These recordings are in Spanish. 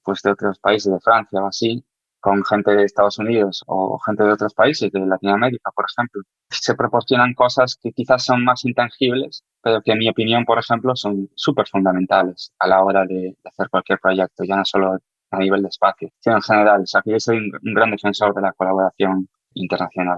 pues de otros países, de Francia o así, con gente de Estados Unidos o gente de otros países, de Latinoamérica, por ejemplo. Se proporcionan cosas que quizás son más intangibles, pero que en mi opinión, por ejemplo, son súper fundamentales a la hora de hacer cualquier proyecto, ya no solo a nivel de espacio, sino en general. O sea, que yo soy un gran defensor de la colaboración internacional.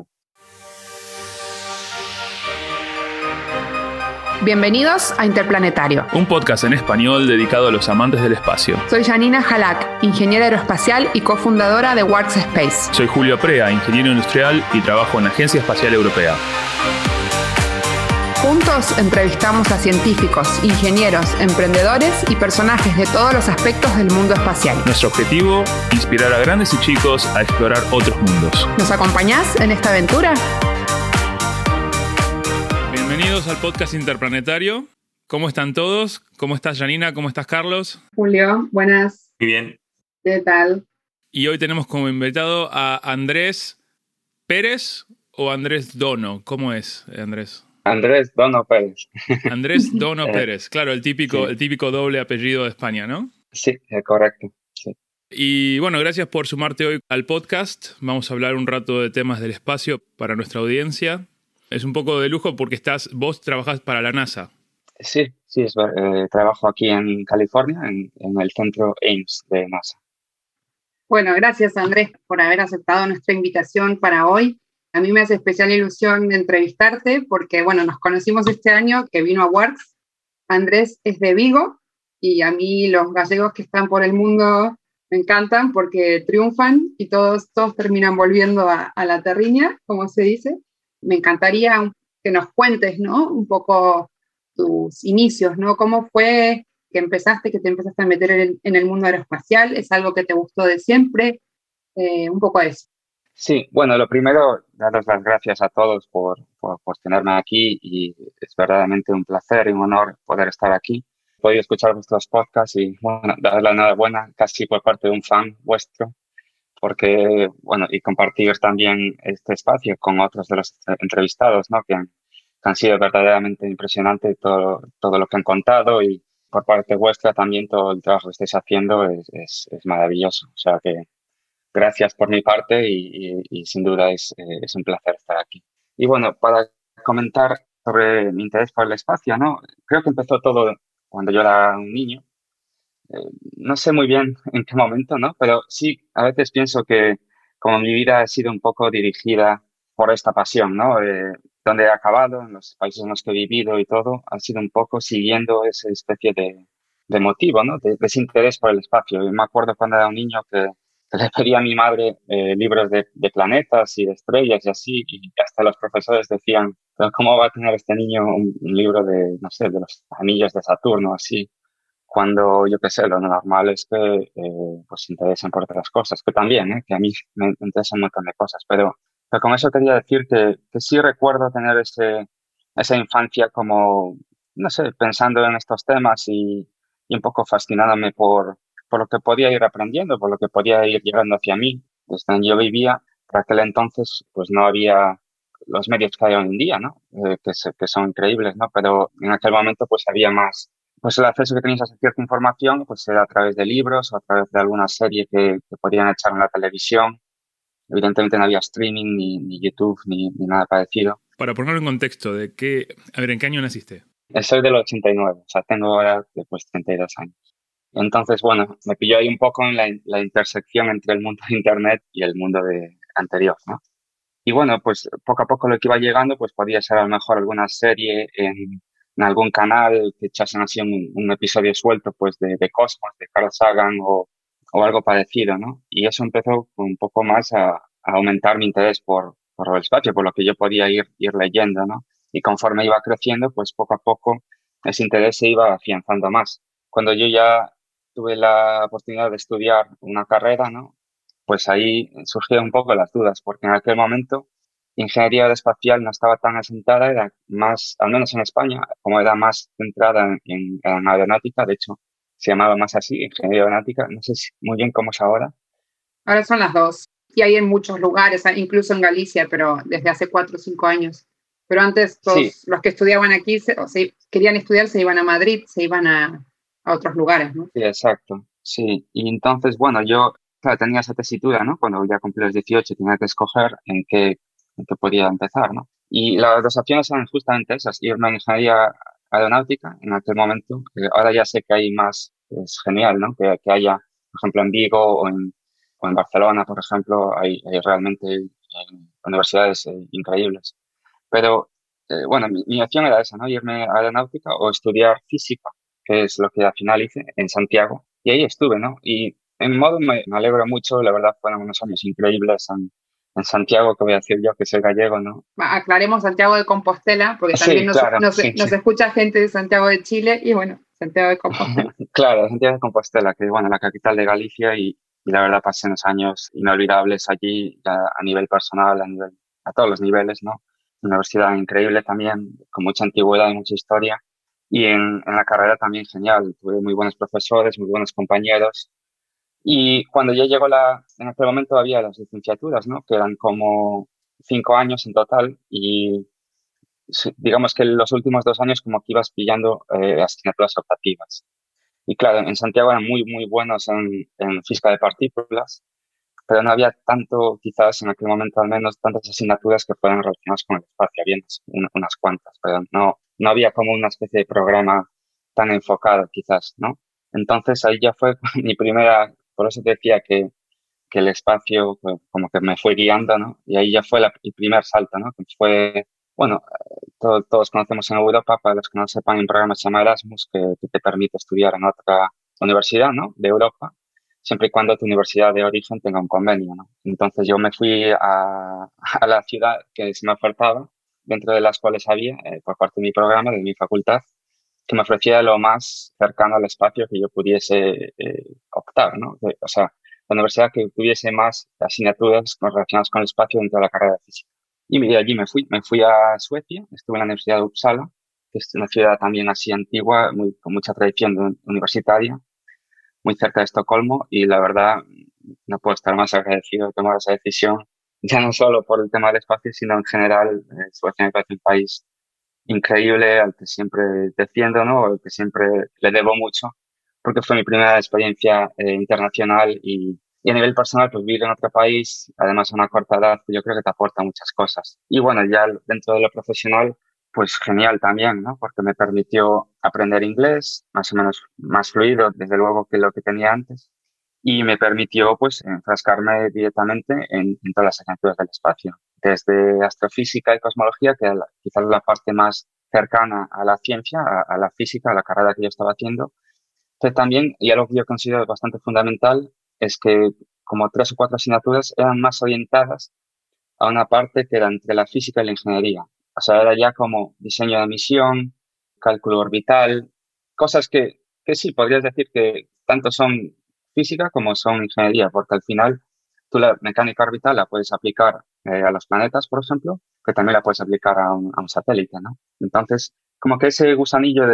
Bienvenidos a Interplanetario, un podcast en español dedicado a los amantes del espacio. Soy Janina Jalak, ingeniera aeroespacial y cofundadora de Works Space. Soy Julio Prea, ingeniero industrial y trabajo en la Agencia Espacial Europea. Juntos entrevistamos a científicos, ingenieros, emprendedores y personajes de todos los aspectos del mundo espacial. Nuestro objetivo, inspirar a grandes y chicos a explorar otros mundos. ¿Nos acompañás en esta aventura? Bienvenidos al podcast Interplanetario. ¿Cómo están todos? ¿Cómo estás, Janina? ¿Cómo estás, Carlos? Julio, buenas. Muy bien. ¿Qué tal? Y hoy tenemos como invitado a Andrés Pérez o Andrés Dono. ¿Cómo es, Andrés? Andrés Dono Pérez. Andrés Dono Pérez. Claro, el sí. típico doble apellido de España, ¿no? Sí, correcto. Sí. Y bueno, gracias por sumarte hoy al podcast. Vamos a hablar un rato de temas del espacio para nuestra audiencia. Es un poco de lujo porque vos trabajás para la NASA. Sí, trabajo aquí en California, en el centro Ames de NASA. Bueno, gracias Andrés por haber aceptado nuestra invitación para hoy. A mí me hace especial ilusión entrevistarte porque, bueno, nos conocimos este año que vino a Works. Andrés es de Vigo y a mí los gallegos que están por el mundo me encantan porque triunfan y todos terminan volviendo a la terriña, como se dice. Me encantaría que nos cuentes, ¿no? Un poco tus inicios, ¿no? ¿Cómo fue que te empezaste a meter en el mundo aeroespacial? ¿Es algo que te gustó de siempre? Un poco de eso. Sí, bueno, lo primero, daros las gracias a todos por tenerme aquí y es verdaderamente un placer y un honor poder estar aquí. He podido escuchar vuestros podcasts y, bueno, daros la enhorabuena casi por parte de un fan vuestro. Porque, bueno, y compartir también este espacio con otros de los entrevistados, ¿no? Que han sido verdaderamente impresionantes todo lo que han contado y por parte vuestra también todo el trabajo que estáis haciendo es maravilloso. O sea que gracias por mi parte y sin duda es un placer estar aquí. Y bueno, para comentar sobre mi interés por el espacio, ¿no? Creo que empezó todo cuando yo era un niño. No sé muy bien en qué momento, ¿no? Pero sí, a veces pienso que como mi vida ha sido un poco dirigida por esta pasión, ¿no? Donde he acabado, en los países en los que he vivido y todo, ha sido un poco siguiendo esa especie de motivo, ¿no? De ese interés por el espacio. Y me acuerdo cuando era un niño que le pedía a mi madre libros de planetas y de estrellas y así, y hasta los profesores decían, ¿pero cómo va a tener este niño un libro de, no sé, de los anillos de Saturno, así? Cuando, yo qué sé, lo normal es que pues se interesen por otras cosas, que también, que a mí me interesan un montón de cosas, pero con eso quería decir que sí recuerdo tener esa infancia como, no sé, pensando en estos temas y un poco fascinándome por lo que podía ir aprendiendo, por lo que podía ir llegando hacia mí. Desde donde yo vivía, por aquel entonces, pues no había los medios que hay hoy en día, ¿no? Que son increíbles, ¿no? Pero en aquel momento pues había más. Pues el acceso que tenías a cierta información pues era a través de libros o a través de alguna serie que podían echar en la televisión. Evidentemente no había streaming, ni YouTube, ni nada parecido. Para ponerlo en contexto, ¿en qué año naciste? Soy del 89, o sea, tengo ahora pues 32 años. Entonces, bueno, me pilló ahí un poco en la intersección entre el mundo de Internet y el mundo anterior, ¿no? Y bueno, pues poco a poco lo que iba llegando pues podía ser a lo mejor alguna serie en algún canal que echasen así un episodio suelto pues de Cosmos, de Carl Sagan o algo parecido, ¿no? Y eso empezó un poco más a aumentar mi interés por el espacio, por lo que yo podía ir leyendo, ¿no? Y conforme iba creciendo, pues poco a poco ese interés se iba afianzando más. Cuando yo ya tuve la oportunidad de estudiar una carrera, ¿no? Pues ahí surgieron un poco las dudas, porque en aquel momento ingeniería aeroespacial no estaba tan asentada, era más, al menos en España, como era más centrada en aeronáutica, de hecho se llamaba más así, ingeniería aeronáutica, no sé muy bien cómo es ahora. Ahora son las dos, y hay en muchos lugares, incluso en Galicia, pero desde hace 4 o 5 años. Pero antes los que estudiaban aquí, querían estudiar, se iban a Madrid, se iban a otros lugares, ¿no? Sí, exacto. Sí, y entonces, bueno, yo claro, tenía esa tesitura, ¿no? Cuando ya cumplí los 18 tenía que escoger en qué podía empezar, ¿no? Y las dos opciones eran justamente esas, irme a ingeniería aeronáutica en aquel momento. Ahora ya sé que hay más, es genial, ¿no? Que haya, por ejemplo, en Vigo o en Barcelona, por ejemplo, hay realmente universidades increíbles. Pero, bueno, mi opción era esa, ¿no? Irme a aeronáutica o estudiar física, que es lo que al final hice en Santiago. Y ahí estuve, ¿no? Y en modo me alegro mucho, la verdad fueron unos años increíbles en Santiago, que voy a decir yo que soy gallego, ¿no? Aclaremos Santiago de Compostela, porque también Sí, claro, sí, nos sí. escucha gente de Santiago de Chile y bueno, Santiago de Compostela. Claro, Santiago de Compostela, que bueno, la capital de Galicia y la verdad pasé unos años inolvidables allí a nivel personal, a todos los niveles, ¿no? Universidad increíble también, con mucha antigüedad y mucha historia. Y en la carrera también genial, tuve muy buenos profesores, muy buenos compañeros. Y cuando ya llegó en aquel momento había las licenciaturas, ¿no? Que eran como 5 años en total y sí, digamos que los últimos 2 años como que ibas pillando asignaturas optativas. Y claro, en Santiago eran muy, muy buenos en física de partículas, pero no había tanto, quizás en aquel momento al menos, tantas asignaturas que fueran relacionadas con el espacio. Había unas cuantas, pero no había como una especie de programa tan enfocado, quizás, ¿no? Entonces ahí ya fue mi primera, por eso te decía que el espacio pues, como que me fue guiando, ¿no? Y ahí ya fue el primer salto, ¿no? Que fue, bueno, todos conocemos en Europa, para los que no sepan, hay un programa que se llama Erasmus que te permite estudiar en otra universidad, ¿no? De Europa, siempre y cuando tu universidad de origen tenga un convenio, ¿no? Entonces yo me fui a la ciudad que se me ofertaba, dentro de las cuales había, por parte de mi programa, de mi facultad, que me ofrecía lo más cercano al espacio que yo pudiese optar, ¿no? O sea, la universidad que tuviese más asignaturas relacionadas con el espacio dentro de la carrera de física. Y de allí me fui a Suecia, estuve en la Universidad de Uppsala, que es una ciudad también así antigua, con mucha tradición universitaria, muy cerca de Estocolmo, y la verdad no puedo estar más agradecido de tomar esa decisión, ya no solo por el tema del espacio, sino en general. Suecia me parece un país increíble al que siempre defiendo, ¿no? Al que siempre le debo mucho, porque fue mi primera experiencia internacional y a nivel personal, pues vivir en otro país, además a una corta edad, yo creo que te aporta muchas cosas. Y bueno, ya dentro de lo profesional, pues genial también, ¿no? Porque me permitió aprender inglés, más o menos más fluido, desde luego, que lo que tenía antes, y me permitió, pues, enfrascarme directamente en todas las asignaturas del espacio, desde astrofísica y cosmología, que quizás la parte más cercana a la ciencia, a la física, a la carrera que yo estaba haciendo, pero también, y algo que yo considero bastante fundamental, es que como 3 o 4 asignaturas eran más orientadas a una parte que era entre la física y la ingeniería. O sea, era ya como diseño de misión, cálculo orbital, cosas que sí, podrías decir que tanto son física como son ingeniería, porque al final tú la mecánica orbital la puedes aplicar a los planetas, por ejemplo, que también la puedes aplicar a un satélite, ¿no? Entonces, como que ese gusanillo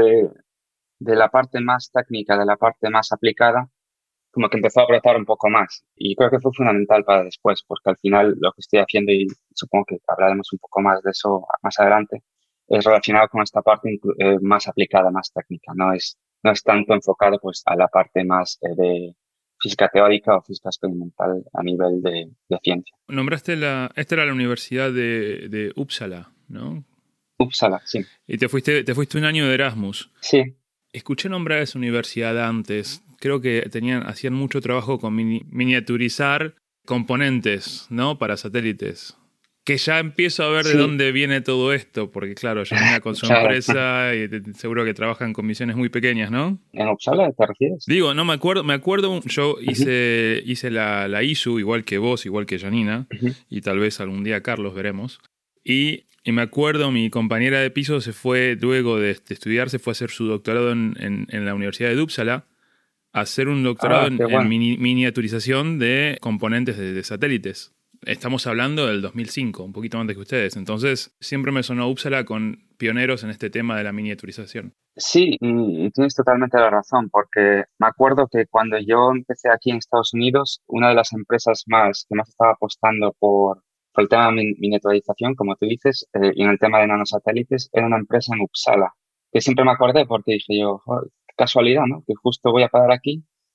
de la parte más técnica, de la parte más aplicada, como que empezó a brotar un poco más. Y creo que fue fundamental para después, porque al final lo que estoy haciendo, y supongo que hablaremos un poco más de eso más adelante, es relacionado con esta parte más aplicada, más técnica. No es tanto enfocado pues a la parte más de física teórica o física experimental a nivel de ciencia. Nombraste esta era la Universidad de Uppsala, ¿no? Uppsala, sí. Y te fuiste un año de Erasmus. Sí. Escuché nombrar esa universidad antes. Creo que hacían mucho trabajo con miniaturizar componentes, ¿no? Para satélites. Que ya empiezo a ver de dónde viene todo esto, porque claro, Janina con su Claro. empresa y seguro que trabajan con misiones muy pequeñas, ¿no? ¿En Uppsala te refieres? Digo, no me acuerdo, yo hice la ISU, igual que vos, igual que Janina, y tal vez algún día Carlos, veremos. Y me acuerdo, mi compañera de piso se fue, luego de estudiar, se fue a hacer su doctorado en la Universidad de Uppsala, a hacer un doctorado en miniaturización de componentes de satélites. Estamos hablando del 2005, un poquito antes que ustedes. Entonces, siempre me sonó Uppsala con pioneros en este tema de la miniaturización. Sí, y tienes totalmente la razón, porque me acuerdo que cuando yo empecé aquí en Estados Unidos, una de las empresas que más estaba apostando por el tema de miniaturización, como tú dices, y en el tema de nanosatélites, era una empresa en Uppsala, que siempre me acordé porque dije yo, joder, qué casualidad, ¿no? Que justo voy a parar aquí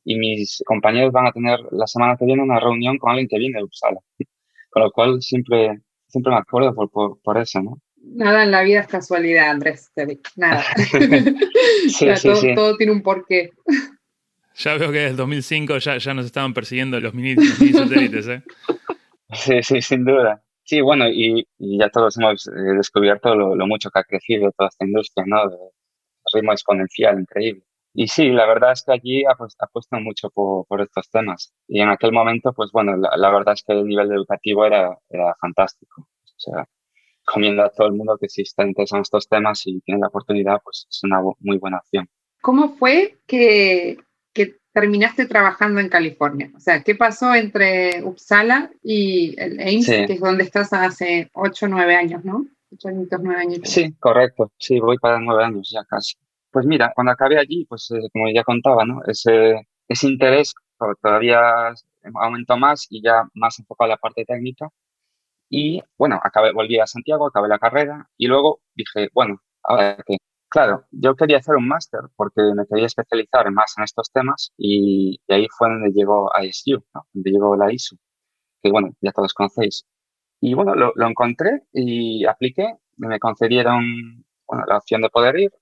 y mis compañeros van a tener la semana que viene una reunión con alguien que viene de Uppsala. Con lo cual siempre me acuerdo por eso, ¿no? Nada en la vida es casualidad, Andrés. Nada. Sí, sí, sí. Todo tiene un porqué. Ya veo que desde el 2005 ya nos estaban persiguiendo los mini satélites, ¿eh? Sí, sí, sin duda. Sí, bueno, y ya todos hemos descubierto lo mucho que ha crecido toda esta industria, ¿no? De ritmo exponencial, increíble. Y sí, la verdad es que allí apuestan mucho por estos temas. Y en aquel momento, pues bueno, la verdad es que el nivel educativo era fantástico. O sea, recomiendo a todo el mundo que si está interesado en estos temas y tiene la oportunidad, pues es una muy buena opción. ¿Cómo fue que terminaste trabajando en California? O sea, ¿qué pasó entre Uppsala y el Ames, Sí. que es donde estás hace 8 o 9 años, ¿no? 8 añitos, 9 años. Sí, correcto. Sí, voy para 9 años ya casi. Pues mira, cuando acabé allí, pues como ya contaba, ¿no? Ese interés todavía aumentó más y ya más enfocado a la parte técnica. Y bueno, volví a Santiago, acabé la carrera y luego dije, bueno, ahora qué. Claro, yo quería hacer un máster porque me quería especializar más en estos temas y ahí fue donde llegó ISU, ¿no? Donde llegó la ISU, que bueno, ya todos conocéis. Y bueno, lo encontré y apliqué, me concedieron bueno, la opción de poder ir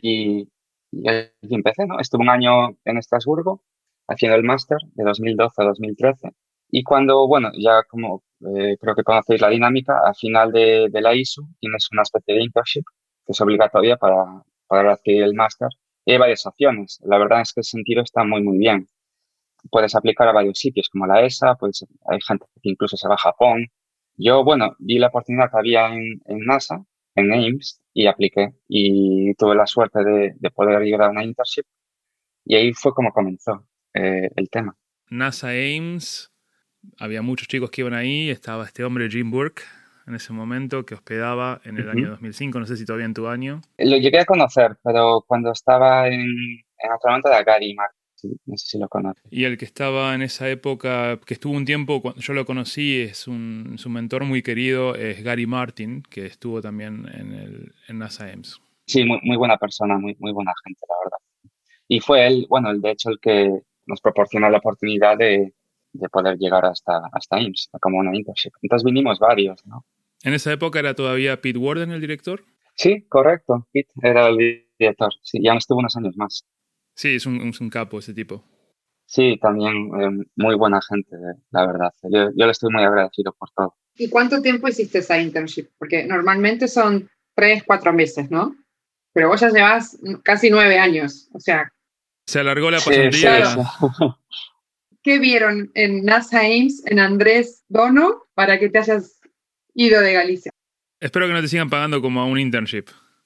y allí empecé, ¿no? Estuve un año en Estrasburgo haciendo el máster de 2012 a 2013 y cuando, bueno, ya como creo que conocéis la dinámica, al final de la ISU tienes una especie de internship que es obligatoria para adquirir el máster y hay varias opciones. La verdad es que el sentido está muy, muy bien. Puedes aplicar a varios sitios como la ESA, pues hay gente que incluso se va a Japón. Yo, bueno, vi la oportunidad que había en NASA, en Ames, y apliqué. Y tuve la suerte de poder ir a una internship. Y ahí fue como comenzó el tema. NASA Ames, había muchos chicos que iban ahí, estaba este hombre Jim Burke en ese momento que hospedaba en el año 2005, no sé si todavía en tu año. Lo llegué a conocer, pero cuando estaba en otro momento era Gary Mark, no sé si lo conoces. Y el que estaba en esa época, que estuvo un tiempo, cuando yo lo conocí, su mentor muy querido es Gary Martin, que estuvo también en NASA Ames. Sí, muy buena persona, muy buena gente, la verdad. Y fue él, bueno, de hecho, el que nos proporcionó la oportunidad de poder llegar hasta Ames, como una internship. Entonces vinimos varios, ¿no? ¿En esa época era todavía Pete Worden el director? Sí, correcto. Pete era el director. Sí, ya estuvo unos años más. Sí, es un capo ese tipo. Sí, también muy buena gente, la verdad. Yo le estoy muy agradecido por todo. ¿Y cuánto tiempo hiciste esa internship? Porque normalmente son 3, 4 meses, ¿no? Pero vos ya llevas casi 9 años. O sea, se alargó la pasantía. Sí. ¿Qué vieron en NASA Ames, en Andrés Dono, para que te hayas ido de Galicia? Espero que no te sigan pagando como a un internship.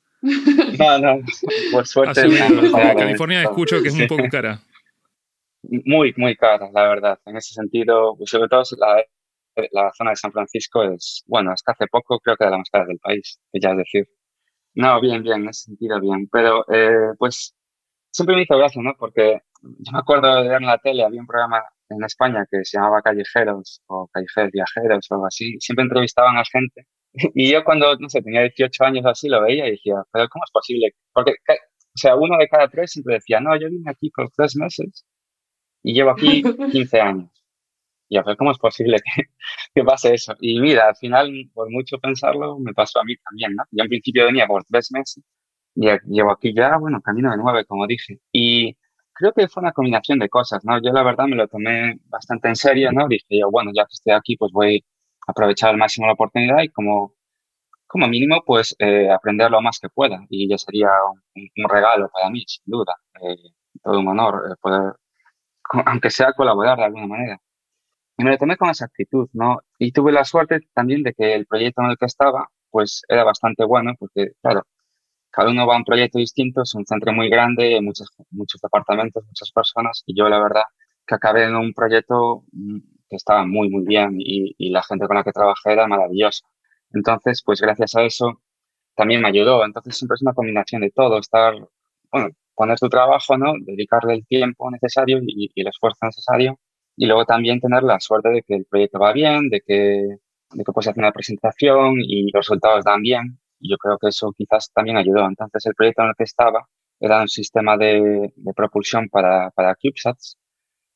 No, por suerte. California escucho que es un poco cara. Muy cara, la verdad. En ese sentido, pues sobre todo la zona de San Francisco es, bueno, hasta hace poco creo que era la más cara del país, que ya es decir. No, bien, en ese sentido bien. Pero, pues, siempre me hizo gracia, ¿no? Porque yo me acuerdo de ver en la tele, había un programa en España que se llamaba Callejeros o Callejeros Viajeros o algo así. Siempre entrevistaban a gente. Y yo cuando, no sé, tenía 18 años así, lo veía y decía, pero ¿cómo es posible? Porque, o sea, uno de cada 3 siempre decía, no, yo vine aquí por 3 meses y llevo aquí 15 años. Y yo, pero ¿cómo es posible que pase eso? Y mira, al final, por mucho pensarlo, me pasó a mí también, ¿no? Yo en principio venía por 3 meses y llevo aquí ya, bueno, camino de 9, como dije. Y creo que fue una combinación de cosas, ¿no? Yo la verdad me lo tomé bastante en serio, ¿no? Dije yo, bueno, ya que estoy aquí, pues voy a aprovechar al máximo la oportunidad y como mínimo, pues aprender lo más que pueda. Y ya sería un regalo para mí, sin duda. Todo un honor poder, aunque sea colaborar de alguna manera. Y me lo tomé con esa actitud, ¿no? Y tuve la suerte también de que el proyecto en el que estaba, pues era bastante bueno, porque, claro, cada uno va a un proyecto distinto, es un centro muy grande, muchos departamentos, muchas personas, y yo la verdad que acabé en un proyecto que estaba muy bien y la gente con la que trabajé era maravillosa. Entonces, pues gracias a eso también me ayudó. Entonces siempre es una combinación de todo, bueno, poner tu trabajo, ¿no? Dedicarle el tiempo necesario y el esfuerzo necesario. Y luego también tener la suerte de que el proyecto va bien, de que puedes hacer una presentación y los resultados dan bien. Y yo creo que eso quizás también ayudó. Entonces, el proyecto en el que estaba era un sistema de propulsión para CubeSats.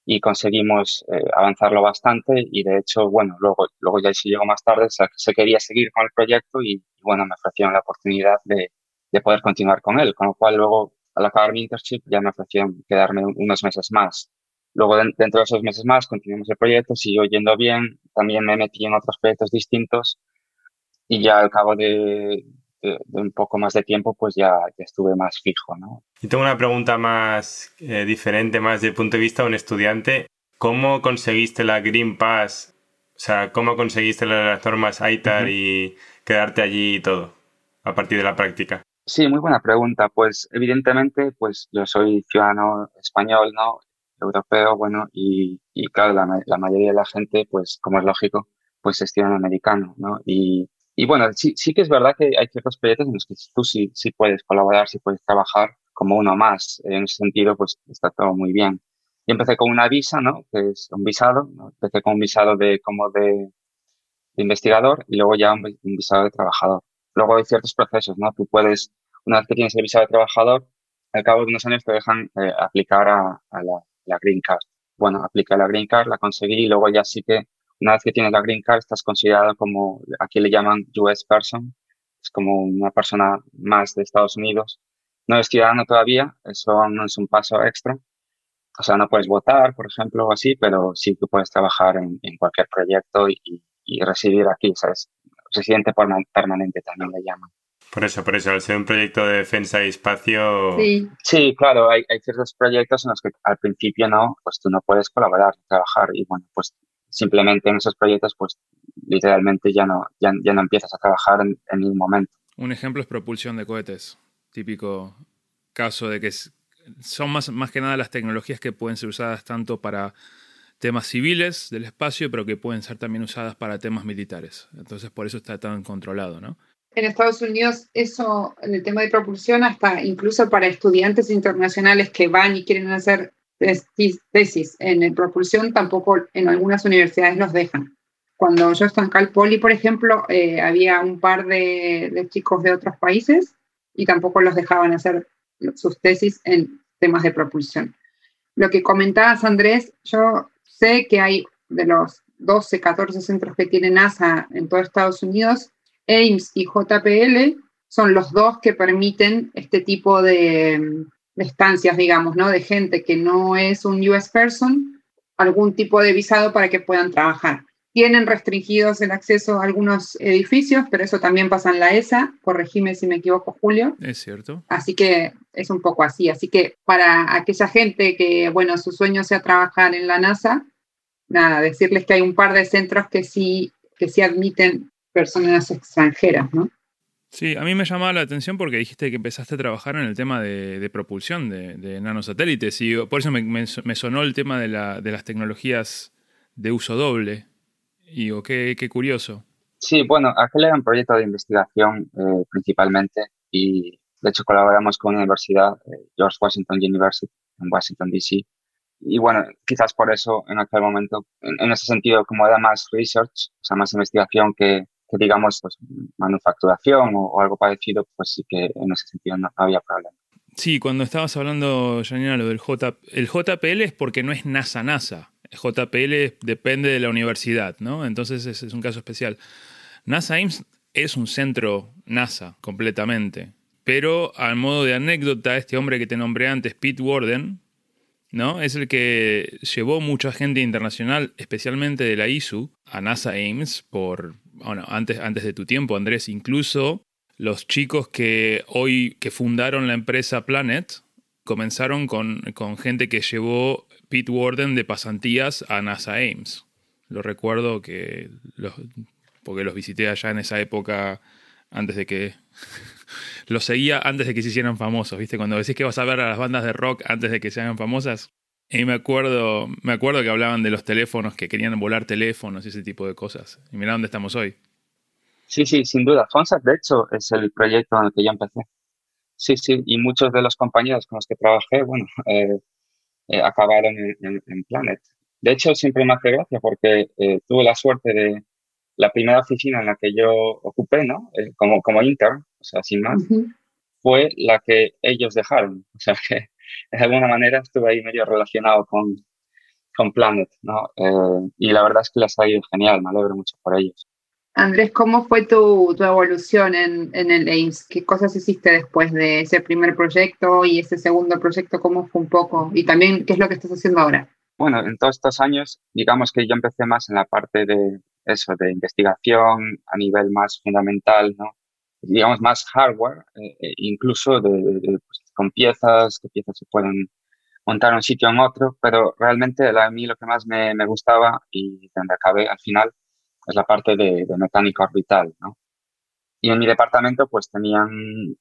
y conseguimos avanzarlo bastante y de hecho, bueno, luego ya se llegó más tarde, se quería seguir con el proyecto y bueno, me ofrecieron la oportunidad de poder continuar con él, con lo cual luego al acabar mi internship ya me ofrecieron quedarme unos meses más. Luego dentro de esos meses más continuamos el proyecto, siguió yendo bien, también me metí en otros proyectos distintos y ya al cabo de un poco más de tiempo pues ya estuve más fijo, ¿no? Y tengo una pregunta más diferente, más desde el punto de vista de un estudiante. ¿Cómo conseguiste la Green Pass? O sea, ¿cómo conseguiste las normas ITAR y quedarte allí y todo a partir de la práctica? Sí, muy buena pregunta. Pues evidentemente, pues yo soy ciudadano español, ¿no? Europeo, bueno, y claro, la mayoría de la gente, pues como es lógico, pues es ciudadano americano, ¿no? Y bueno, sí que es verdad que hay ciertos proyectos en los que tú sí puedes colaborar, sí puedes trabajar como uno más. En ese sentido, pues está todo muy bien. Yo empecé con una visa, ¿no? Que es un visado, ¿no? Empecé con un visado de investigador y luego ya un visado de trabajador. Luego hay ciertos procesos, ¿no? Tú puedes, una vez que tienes el visado de trabajador, al cabo de unos años te dejan aplicar a la Green Card. Bueno, apliqué la Green Card, la conseguí y luego ya sí que una vez que tienes la Green Card estás considerado como, aquí le llaman US person, es como una persona más de Estados Unidos. No eres ciudadano todavía, eso no es un paso extra. O sea, no puedes votar, por ejemplo, o así, pero sí que puedes trabajar en cualquier proyecto y residir aquí, ¿sabes? Residente permanente también le llaman. Por eso, al ser un proyecto de defensa y espacio... Sí, claro, hay ciertos proyectos en los que al principio no, pues tú no puedes colaborar, trabajar y bueno, pues simplemente en esos proyectos pues literalmente ya no empiezas a trabajar en ningún momento. Un ejemplo es propulsión de cohetes, típico caso de que son más que nada las tecnologías que pueden ser usadas tanto para temas civiles del espacio, pero que pueden ser también usadas para temas militares. Entonces, por eso está tan controlado, ¿no? En Estados Unidos, eso, en el tema de propulsión, hasta incluso para estudiantes internacionales que van y quieren hacer tesis en propulsión, tampoco en algunas universidades los dejan. Cuando yo estaba en Cal Poly, por ejemplo, había un par de chicos de otros países y tampoco los dejaban hacer sus tesis en temas de propulsión. Lo que comentabas, Andrés, yo sé que hay de los 12, 14 centros que tiene NASA en todo Estados Unidos, Ames y JPL son los dos que permiten este tipo de estancias, digamos, ¿no? De gente que no es un US person, algún tipo de visado para que puedan trabajar. Tienen restringidos el acceso a algunos edificios, pero eso también pasa en la ESA, corregime si me equivoco, Julio. Es cierto. Así que es un poco así. Así que para aquella gente que, bueno, su sueño sea trabajar en la NASA, nada, decirles que hay un par de centros que sí admiten personas extranjeras, ¿no? Sí, a mí me llamaba la atención porque dijiste que empezaste a trabajar en el tema de propulsión de nanosatélites y por eso me sonó el tema de las tecnologías de uso doble. Y digo, qué curioso. Sí, bueno, aquel era un proyecto de investigación principalmente y de hecho colaboramos con una universidad, George Washington University, en Washington, D.C. Y bueno, quizás por eso en aquel momento, en ese sentido, como era más research, o sea, más investigación que digamos, pues manufacturación o algo parecido, pues sí que en ese sentido no había problema. Sí, cuando estabas hablando, Janina, lo del el JPL es porque no es NASA. JPL depende de la universidad, ¿no? Entonces es un caso especial. NASA Ames es un centro NASA completamente, pero al modo de anécdota, este hombre que te nombré antes, Pete Worden, ¿no? Es el que llevó mucha gente internacional, especialmente de la ISU, a NASA Ames antes de tu tiempo, Andrés. Incluso los chicos que fundaron la empresa Planet comenzaron con gente que llevó Pete Worden de pasantías a NASA Ames. Lo recuerdo porque los visité allá en esa época antes de que... Los seguía antes de que se hicieran famosos, ¿viste? Cuando decís que vas a ver a las bandas de rock antes de que se hagan famosas. Y me acuerdo que hablaban de los teléfonos, que querían volar teléfonos y ese tipo de cosas. Y mirá dónde estamos hoy. Sí, sin duda. FONSAT, de hecho, es el proyecto en el que yo empecé. Sí, y muchos de los compañeros con los que trabajé, bueno, acabaron en Planet. De hecho, siempre me hace gracia porque tuve la suerte de la primera oficina en la que yo ocupé, ¿no? Como intern, o sea, sin más, fue la que ellos dejaron. O sea, que de alguna manera estuve ahí medio relacionado con con Planet, ¿no? Y la verdad es que les ha ido genial, me alegro mucho por ellos. Andrés, ¿cómo fue tu evolución en el AIMS? ¿Qué cosas hiciste después de ese primer proyecto y ese segundo proyecto? ¿Cómo fue un poco? Y también, ¿qué es lo que estás haciendo ahora? Bueno, en todos estos años, digamos que yo empecé más en la parte de eso, de investigación a nivel más fundamental, ¿no? Digamos más hardware, incluso pues, con piezas, que piezas se pueden montar un sitio en otro, pero realmente a mí lo que más me gustaba y donde acabé al final es la parte de mecánica orbital, ¿no? Y en mi departamento pues tenían,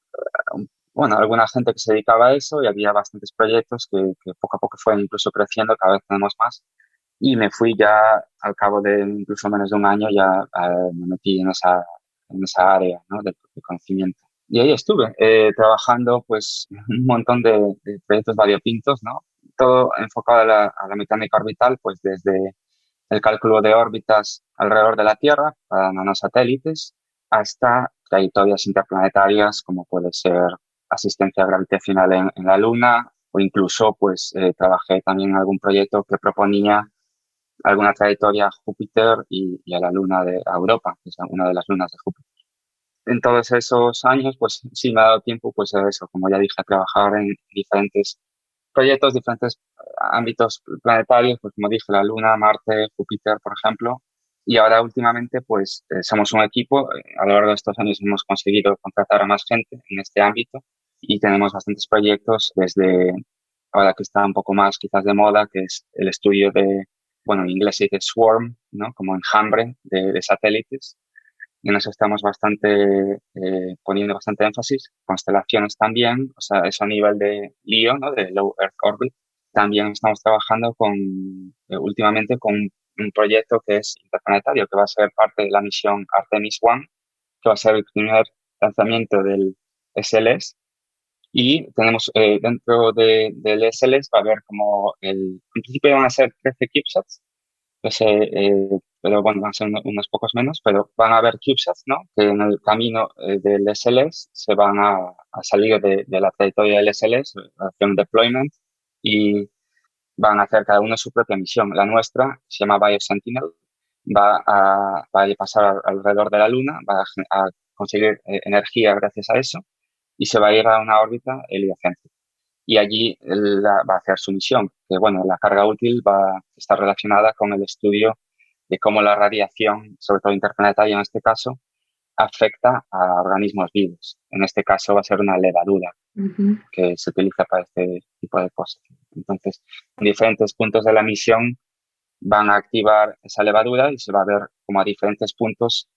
bueno, alguna gente que se dedicaba a eso y había bastantes proyectos que poco a poco fueron incluso creciendo, cada vez tenemos más. Y me fui ya al cabo de incluso menos de un año, ya me metí en esa área, ¿no? de conocimiento. Y ahí estuve trabajando pues un montón de proyectos variopintos, ¿no? Todo enfocado a la mecánica orbital, pues desde el cálculo de órbitas alrededor de la Tierra para nanosatélites hasta trayectorias interplanetarias como puede ser asistencia gravitacional en la Luna o incluso pues trabajé también en algún proyecto que proponía alguna trayectoria a Júpiter y a la Luna a Europa, que es una de las lunas de Júpiter. En todos esos años, pues sí me ha dado tiempo, pues a eso, como ya dije, a trabajar en diferentes proyectos, diferentes ámbitos planetarios, pues como dije, la Luna, Marte, Júpiter, por ejemplo. Y ahora últimamente, pues somos un equipo. A lo largo de estos años hemos conseguido contratar a más gente en este ámbito y tenemos bastantes proyectos desde ahora que está un poco más quizás de moda, que es el estudio bueno, en inglés se dice swarm, ¿no? Como enjambre de satélites. Y en eso estamos poniendo bastante énfasis. Constelaciones también, o sea, eso a nivel de LEO, ¿no? De Low Earth Orbit. También estamos trabajando últimamente con un proyecto que es interplanetario, que va a ser parte de la misión Artemis 1, que va a ser el primer lanzamiento del SLS. Y tenemos dentro del SLS va a haber en principio van a ser 13 CubeSats, pero bueno, van a ser unos pocos menos, pero van a haber CubeSats, ¿no? Que en el camino del SLS se van a salir de la trayectoria del SLS, hacer un deployment y van a hacer cada uno su propia misión. La nuestra se llama BioSentinel, va a pasar alrededor de la Luna, va a conseguir energía gracias a eso y se va a ir a una órbita heliocéntrica. Y allí va a hacer su misión, que bueno, la carga útil va a estar relacionada con el estudio de cómo la radiación, sobre todo interplanetaria en este caso, afecta a organismos vivos. En este caso va a ser una levadura que se utiliza para este tipo de cosas. Entonces, en diferentes puntos de la misión van a activar esa levadura y se va a ver como a diferentes puntos,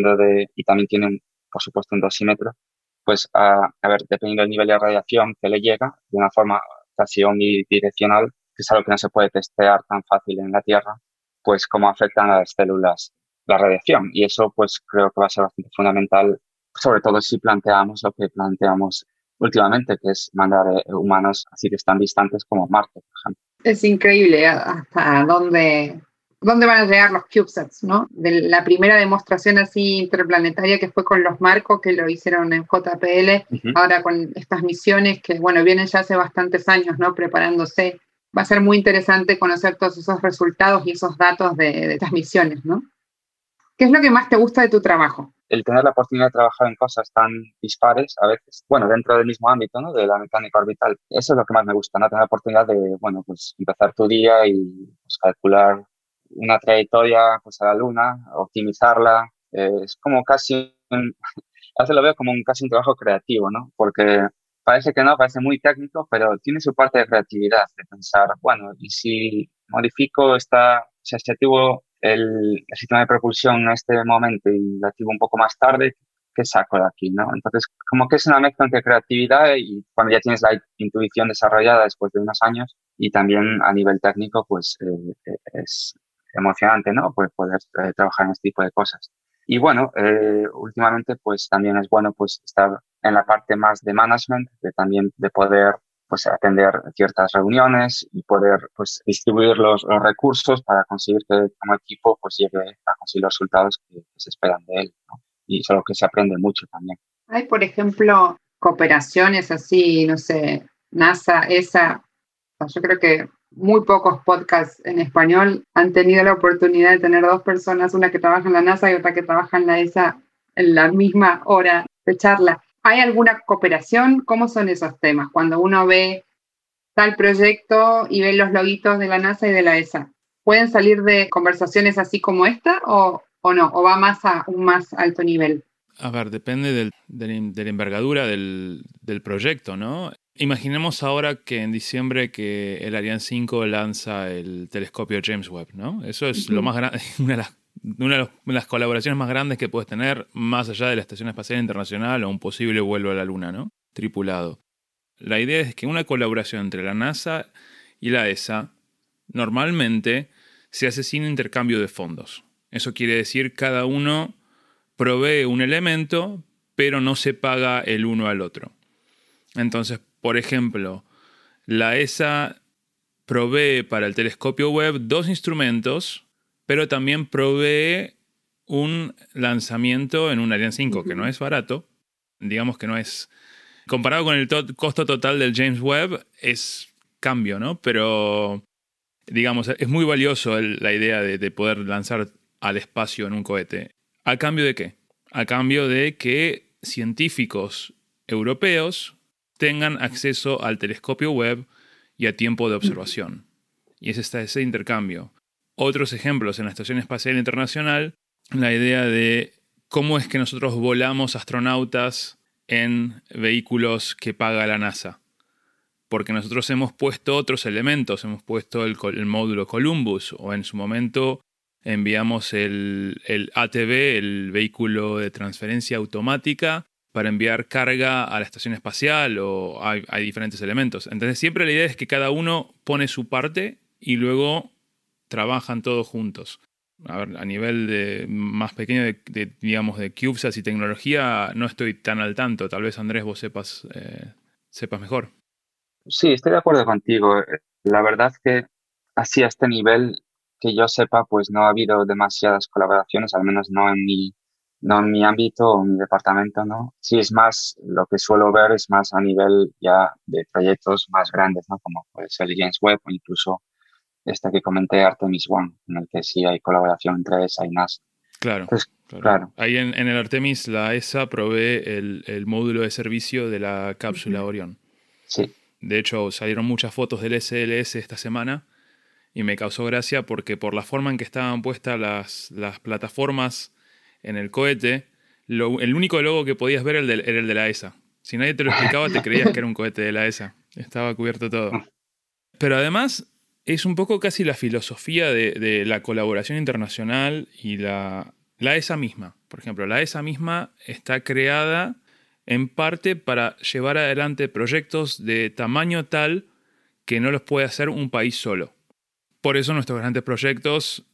y también tienen, por supuesto, un dosímetro, pues a ver, dependiendo del nivel de radiación que le llega, de una forma casi omnidireccional, que es algo que no se puede testear tan fácil en la Tierra, pues cómo afectan a las células la radiación. Y eso pues creo que va a ser bastante fundamental, sobre todo si planteamos lo que planteamos últimamente, que es mandar humanos a sitios tan distantes como Marte, por ejemplo. Es increíble hasta dónde van a llegar los CubeSats, ¿no? De la primera demostración así interplanetaria que fue con los Marco, que lo hicieron en JPL, ahora con estas misiones que, bueno, vienen ya hace bastantes años, ¿no? Preparándose. Va a ser muy interesante conocer todos esos resultados y esos datos de estas misiones, ¿no? ¿Qué es lo que más te gusta de tu trabajo? El tener la oportunidad de trabajar en cosas tan dispares a veces, bueno, dentro del mismo ámbito, ¿no? De la mecánica orbital. Eso es lo que más me gusta, ¿no? Tener la oportunidad de, bueno, pues empezar tu día y pues, calcular una trayectoria pues a la Luna, optimizarla. Es como casi a veces lo veo como casi un trabajo creativo, ¿no? Porque parece que no, parece muy técnico, pero tiene su parte de creatividad, de pensar, bueno, y si modifico si activo el sistema de propulsión en este momento y lo activo un poco más tarde, ¿qué saco de aquí, no? Entonces, como que es una mezcla entre creatividad y cuando ya tienes la intuición desarrollada después de unos años y también a nivel técnico, pues es emocionante, ¿no? Pues poder trabajar en este tipo de cosas. Y bueno, últimamente pues también es bueno pues estar en la parte más de management, también de poder pues atender ciertas reuniones y poder pues distribuir los recursos para conseguir que como equipo pues llegue a conseguir los resultados que se esperan de él, ¿no? Y es algo que se aprende mucho también. Hay, por ejemplo, cooperaciones así, no sé, NASA, ESA. Yo creo que muy pocos podcasts en español han tenido la oportunidad de tener dos personas, una que trabaja en la NASA y otra que trabaja en la ESA, en la misma hora de charla. ¿Hay alguna cooperación? ¿Cómo son esos temas? Cuando uno ve tal proyecto y ve los loguitos de la NASA y de la ESA, ¿pueden salir de conversaciones así como esta o no? ¿O va más a un más alto nivel? A ver, depende de la envergadura del proyecto, ¿no? Imaginemos ahora que en diciembre que el Ariane 5 lanza el telescopio James Webb, ¿no? Eso es lo más grande, una de las colaboraciones más grandes que puedes tener más allá de la Estación Espacial Internacional o un posible vuelo a la Luna, ¿no? Tripulado. La idea es que una colaboración entre la NASA y la ESA normalmente se hace sin intercambio de fondos. Eso quiere decir cada uno provee un elemento, pero no se paga el uno al otro. Entonces, por ejemplo, la ESA provee para el telescopio Webb 2 instrumentos, pero también provee un lanzamiento en un Ariane 5, que no es barato. Digamos que no es... Comparado con el costo total del James Webb, es cambio, ¿no? Pero, digamos, es muy valioso la idea de poder lanzar al espacio en un cohete. ¿A cambio de qué? A cambio de que científicos europeos tengan acceso al telescopio Webb y a tiempo de observación. Y ese intercambio. Otros ejemplos en la Estación Espacial Internacional, la idea de cómo es que nosotros volamos astronautas en vehículos que paga la NASA. Porque nosotros hemos puesto otros elementos, hemos puesto el módulo Columbus, o en su momento enviamos el ATV, el vehículo de transferencia automática, para enviar carga a la estación espacial, o hay diferentes elementos. Entonces siempre la idea es que cada uno pone su parte y luego trabajan todos juntos. A ver, a nivel más pequeño digamos, de CubeSats y tecnología, no estoy tan al tanto. Tal vez, Andrés, vos sepas mejor. Sí, estoy de acuerdo contigo. La verdad es que así a este nivel, que yo sepa, pues no ha habido demasiadas colaboraciones, al menos no en mi ámbito o mi departamento, ¿no? Sí, es más, lo que suelo ver es más a nivel ya de proyectos más grandes, ¿no? Como puede ser el James Webb o incluso esta que comenté, Artemis 1, en el que sí hay colaboración entre ESA y NASA. Claro. Entonces, claro. Ahí en el Artemis la ESA provee el módulo de servicio de la cápsula Orión. Sí. De hecho, salieron muchas fotos del SLS esta semana y me causó gracia porque por la forma en que estaban puestas las plataformas en el cohete, el único logo que podías ver era el de la ESA. Si nadie te lo explicaba, te creías que era un cohete de la ESA. Estaba cubierto todo. Pero además, es un poco casi la filosofía de la colaboración internacional y la ESA misma. Por ejemplo, la ESA misma está creada en parte para llevar adelante proyectos de tamaño tal que no los puede hacer un país solo. Por eso nuestros grandes proyectos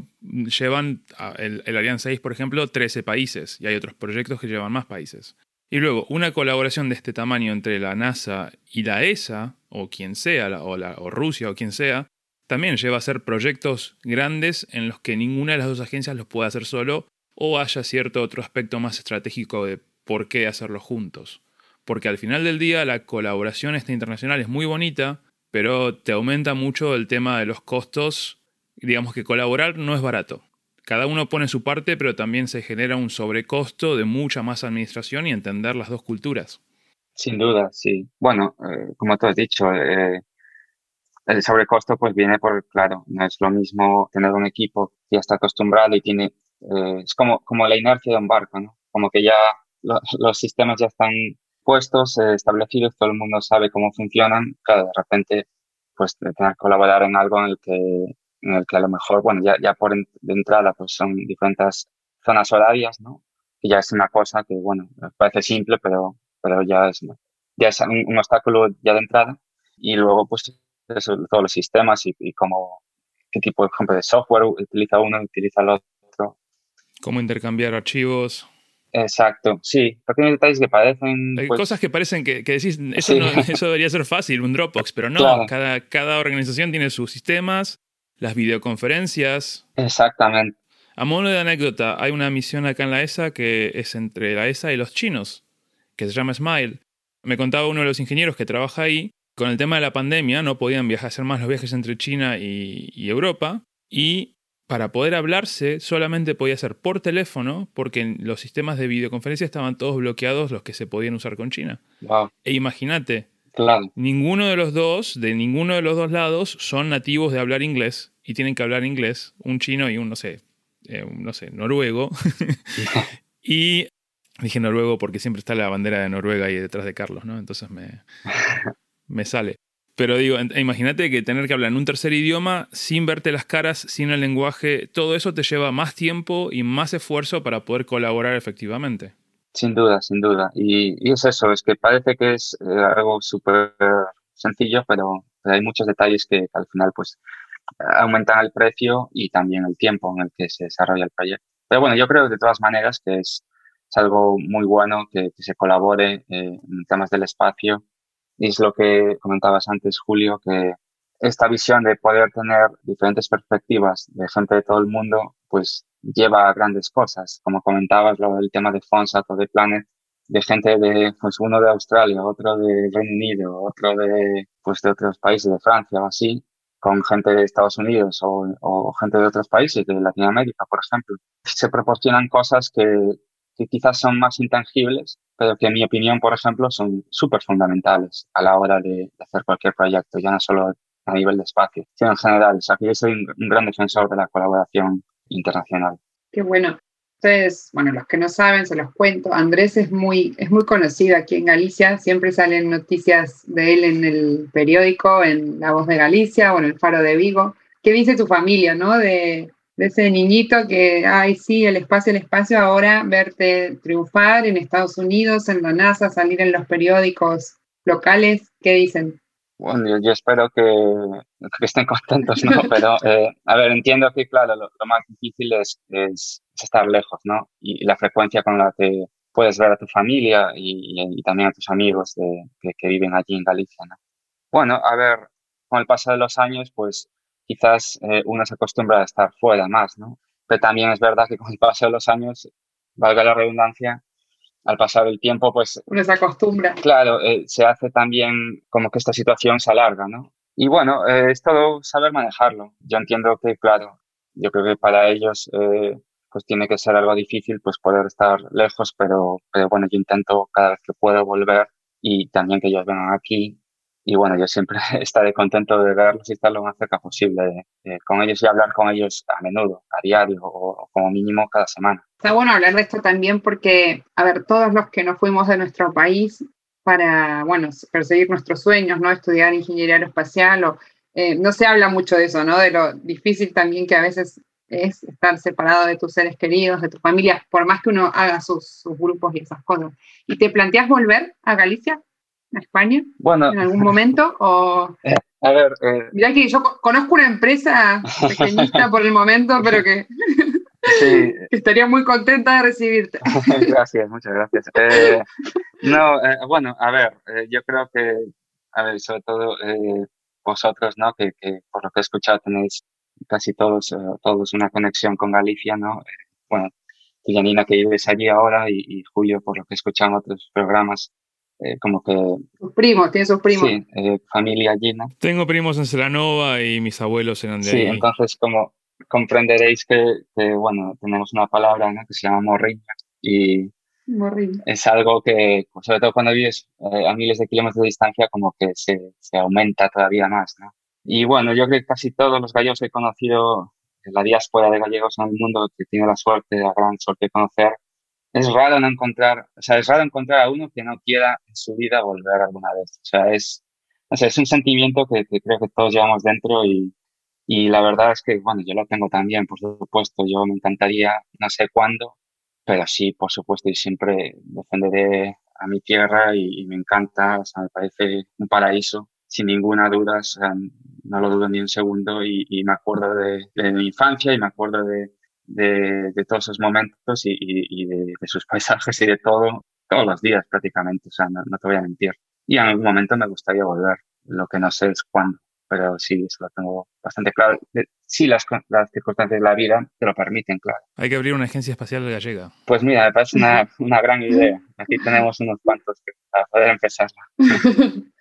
llevan, el Ariane 6, por ejemplo, 13 países, y hay otros proyectos que llevan más países. Y luego, una colaboración de este tamaño entre la NASA y la ESA, o quien sea, o Rusia, o quien sea, también lleva a ser proyectos grandes en los que ninguna de las dos agencias los puede hacer solo, o haya cierto otro aspecto más estratégico de por qué hacerlo juntos. Porque al final del día la colaboración internacional es muy bonita, pero te aumenta mucho el tema de los costos. Digamos que colaborar no es barato. Cada uno pone su parte, pero también se genera un sobrecosto de mucha más administración y entender las dos culturas. Sin duda, sí. Bueno, como tú has dicho, el sobrecosto pues viene claro, no es lo mismo tener un equipo que ya está acostumbrado y tiene, es como la inercia de un barco, ¿no? Como que ya los sistemas ya están puestos, establecidos, todo el mundo sabe cómo funcionan, claro, de repente pues tener que colaborar en algo en el que a lo mejor, bueno, ya de entrada pues son diferentes zonas horarias, ¿no? Que ya es una cosa que, bueno, parece simple, pero ya es un obstáculo ya de entrada. Y luego, pues, todos los sistemas y qué tipo, por ejemplo, de software utiliza uno, utiliza el otro. Cómo intercambiar archivos. Exacto, sí. Pequeños detalles que parecen... Hay pues, cosas que parecen que decís, eso, sí. Eso debería ser fácil, un Dropbox, pero no. Claro. Cada organización tiene sus sistemas, las videoconferencias. Exactamente. A modo de anécdota, hay una misión acá en la ESA que es entre la ESA y los chinos, que se llama SMILE. Me contaba uno de los ingenieros que trabaja ahí con el tema de la pandemia no podían hacer más los viajes entre China y Europa, y para poder hablarse solamente podía ser por teléfono, porque los sistemas de videoconferencia estaban todos bloqueados, los que se podían usar con China. Wow. E imagínate, Claro. ninguno de los dos lados son nativos de hablar inglés y tienen que hablar inglés, un chino y un, no sé, noruego. Y dije noruego porque siempre está la bandera de Noruega ahí detrás de Carlos, ¿no? Entonces me sale. Pero digo, imagínate que tener que hablar en un tercer idioma sin verte las caras, sin el lenguaje, todo eso te lleva más tiempo y más esfuerzo para poder colaborar efectivamente. Sin duda, sin duda. Y es eso, es que parece que es algo súper sencillo, pero hay muchos detalles que al final pues aumentan el precio y también el tiempo en el que se desarrolla el proyecto. Pero bueno, yo creo de todas maneras que es algo muy bueno que se colabore en temas del espacio. Y es lo que comentabas antes, Julio, que esta visión de poder tener diferentes perspectivas de gente de todo el mundo, pues lleva a grandes cosas. Como comentabas, lo del tema de Fonsat o de Planet, de gente de, pues uno de Australia, otro de Reino Unido, otro de otros países, de Francia o así, con gente de Estados Unidos o gente de otros países, de Latinoamérica, por ejemplo. Se proporcionan cosas que quizás son más intangibles, pero que en mi opinión, por ejemplo, son súper fundamentales a la hora de hacer cualquier proyecto, ya no solo a nivel de espacio, sino en general. O sea, que yo soy un gran defensor de la colaboración internacional. Qué bueno. Entonces, bueno, los que no saben, se los cuento. Andrés es muy conocido aquí en Galicia. Siempre salen noticias de él en el periódico, en La Voz de Galicia o en el Faro de Vigo. ¿Qué dice tu familia, no? De ese niñito que, ay, sí, el espacio, ahora verte triunfar en Estados Unidos, en la NASA, salir en los periódicos locales. ¿Qué dicen? Bueno, yo espero que estén contentos, ¿no? Pero, a ver, entiendo que, claro, lo más difícil es estar lejos, ¿no? Y la frecuencia con la que puedes ver a tu familia y también a tus amigos que viven allí en Galicia, ¿no? Bueno, a ver, con el paso de los años, pues quizás uno se acostumbra a estar fuera más, ¿no? Pero también es verdad que con el paso de los años, valga la redundancia, al pasar el tiempo, pues... Uno se acostumbra. Claro, se hace también como que esta situación se alarga, ¿no? Y bueno, es todo saber manejarlo. Yo entiendo que, claro, yo creo que para ellos pues tiene que ser algo difícil pues poder estar lejos, pero bueno, yo intento cada vez que puedo volver y también que ellos vengan aquí. Y bueno, yo siempre estaré contento de verlos y estar lo más cerca posible con ellos y hablar con ellos a menudo, a diario o como mínimo cada semana. Está bueno hablar de esto también porque, a ver, todos los que nos fuimos de nuestro país para, bueno, perseguir nuestros sueños, ¿no? Estudiar ingeniería aeroespacial no se habla mucho de eso, ¿no? De lo difícil también que a veces es estar separado de tus seres queridos, de tu familia, por más que uno haga sus grupos y esas cosas. ¿Y te planteas volver a Galicia, a España, bueno, en algún momento? O... A ver... Mirá que yo conozco una empresa pequeñita por el momento, pero que... Sí. Estaría muy contenta de recibirte. Gracias, muchas gracias. Bueno, a ver, yo creo que, a ver, sobre todo vosotros, ¿no? Que por lo que he escuchado tenéis casi todos una conexión con Galicia, ¿no? Bueno, tú, Janina, que vives allí ahora y Julio, por lo que he escuchado en otros programas, como que... Sus primos, tiene sus primos. Sí, familia allí, ¿no? Tengo primos en Celanova y mis abuelos eran de ahí. Sí, ahí. Entonces como comprenderéis que, bueno, tenemos una palabra, ¿no? Que se llama morriña y morriña. Es algo que, sobre todo cuando vives a miles de kilómetros de distancia, como que se aumenta todavía más, ¿no? Y bueno, yo creo que casi todos los gallegos que he conocido, la diáspora de gallegos en el mundo, que tiene la gran suerte de conocer, es raro encontrar a uno que no quiera en su vida volver alguna vez. O sea, es un sentimiento que creo que todos llevamos dentro y la verdad es que, bueno, yo lo tengo también, por supuesto. Yo me encantaría, no sé cuándo, pero sí, por supuesto, y siempre defenderé a mi tierra y me encanta, o sea, me parece un paraíso, sin ninguna duda, o sea, no lo dudo ni un segundo y me acuerdo de mi infancia y me acuerdo de todos esos momentos y de sus paisajes y de todo, todos los días prácticamente, o sea, no te voy a mentir. Y en algún momento me gustaría volver, lo que no sé es cuándo, pero sí, eso lo tengo bastante claro. Sí, las circunstancias de la vida te lo permiten, claro. Hay que abrir una agencia espacial gallega. Pues mira, me parece una gran idea. Aquí tenemos unos cuantos para poder empezarla.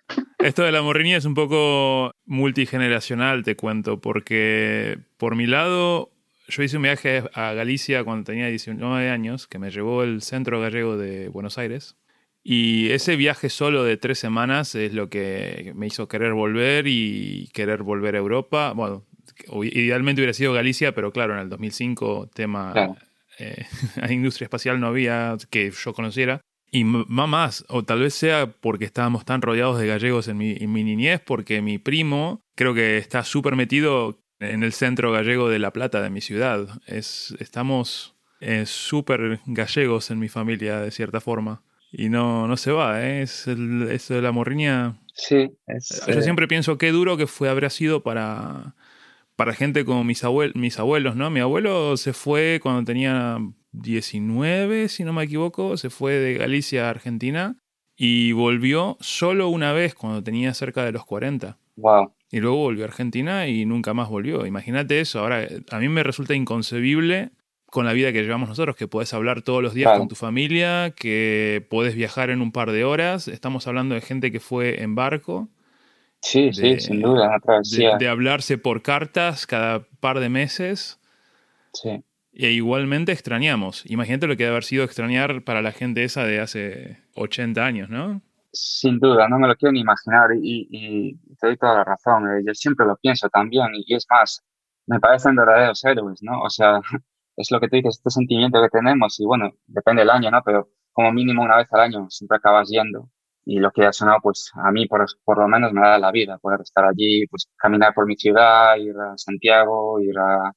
Esto de la morriña es un poco multigeneracional, te cuento, porque por mi lado, yo hice un viaje a Galicia cuando tenía 19 años, que me llevó el Centro Gallego de Buenos Aires. Y ese viaje solo de 3 semanas es lo que me hizo querer volver y querer volver a Europa. Bueno, idealmente hubiera sido Galicia, pero claro, en el 2005 tema Claro. industria espacial no había que yo conociera. Y más, o tal vez sea porque estábamos tan rodeados de gallegos en mi niñez, porque mi primo creo que está súper metido en el centro gallego de La Plata, de mi ciudad. Estamos súper gallegos en mi familia, de cierta forma. Y no se va, ¿eh? Eso de la morriña. Sí, Yo siempre pienso qué duro que habría sido para gente como mis abuelos, ¿no? Mi abuelo se fue cuando tenía 19, si no me equivoco, se fue de Galicia a Argentina y volvió solo una vez cuando tenía cerca de los 40. wow. Y luego volvió a Argentina y nunca más volvió. Imagínate eso. Ahora, a mí me resulta inconcebible con la vida que llevamos nosotros, que podés hablar todos los días Claro. con tu familia, que podés viajar en un par de horas. Estamos hablando de gente que fue en barco. Sí, sin duda, una travesía. De hablarse por cartas cada par de meses. Sí. E igualmente extrañamos. Imagínate lo que debe haber sido extrañar para la gente esa de hace 80 años, ¿no? Sin duda, no me lo quiero ni imaginar y te doy toda la razón. Yo siempre lo pienso también y es más, me parecen verdaderos héroes, ¿no? O sea, es lo que tú dices, este sentimiento que tenemos y bueno, depende del año, ¿no? Pero como mínimo una vez al año siempre acabas yendo y lo que ha sonado, pues a mí por lo menos me da la vida poder estar allí, pues caminar por mi ciudad, ir a Santiago, ir a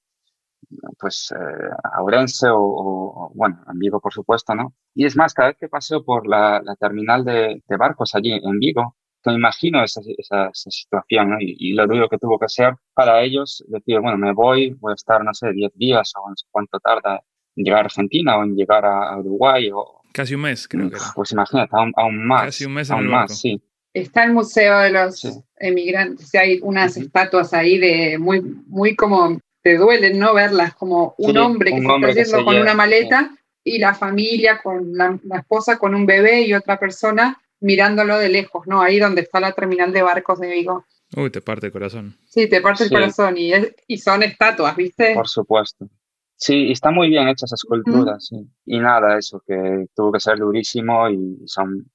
a Ourense bueno, en Vigo, por supuesto, ¿no? Y es más, cada vez que paseo por la terminal de barcos allí en Vigo, me imagino esa situación, ¿no? Y lo duro que tuvo que ser para ellos decir, bueno, voy a estar, no sé, 10 días o no sé cuánto tarda en llegar a Argentina o en llegar a Uruguay o... Casi un mes, creo que era. Pues imagínate, aún más. Casi un mes en aún el más, barco. sí. Está el Museo de los Sí. Emigrantes, y hay unas Ujú. estatuas ahí de muy como, te duelen, ¿no? Verlas, como un Sí, hombre que un se está hombre que yendo se con lleva, una maleta y la familia con la esposa con un bebé y otra persona mirándolo de lejos, ¿no? Ahí donde está la terminal de barcos de Vigo. Uy, te parte el corazón. Sí, te parte el Sí. corazón y son estatuas, ¿viste? Por supuesto. Sí, y está muy bien hechas esas esculturas, sí. Y nada, eso, que tuvo que ser durísimo y son,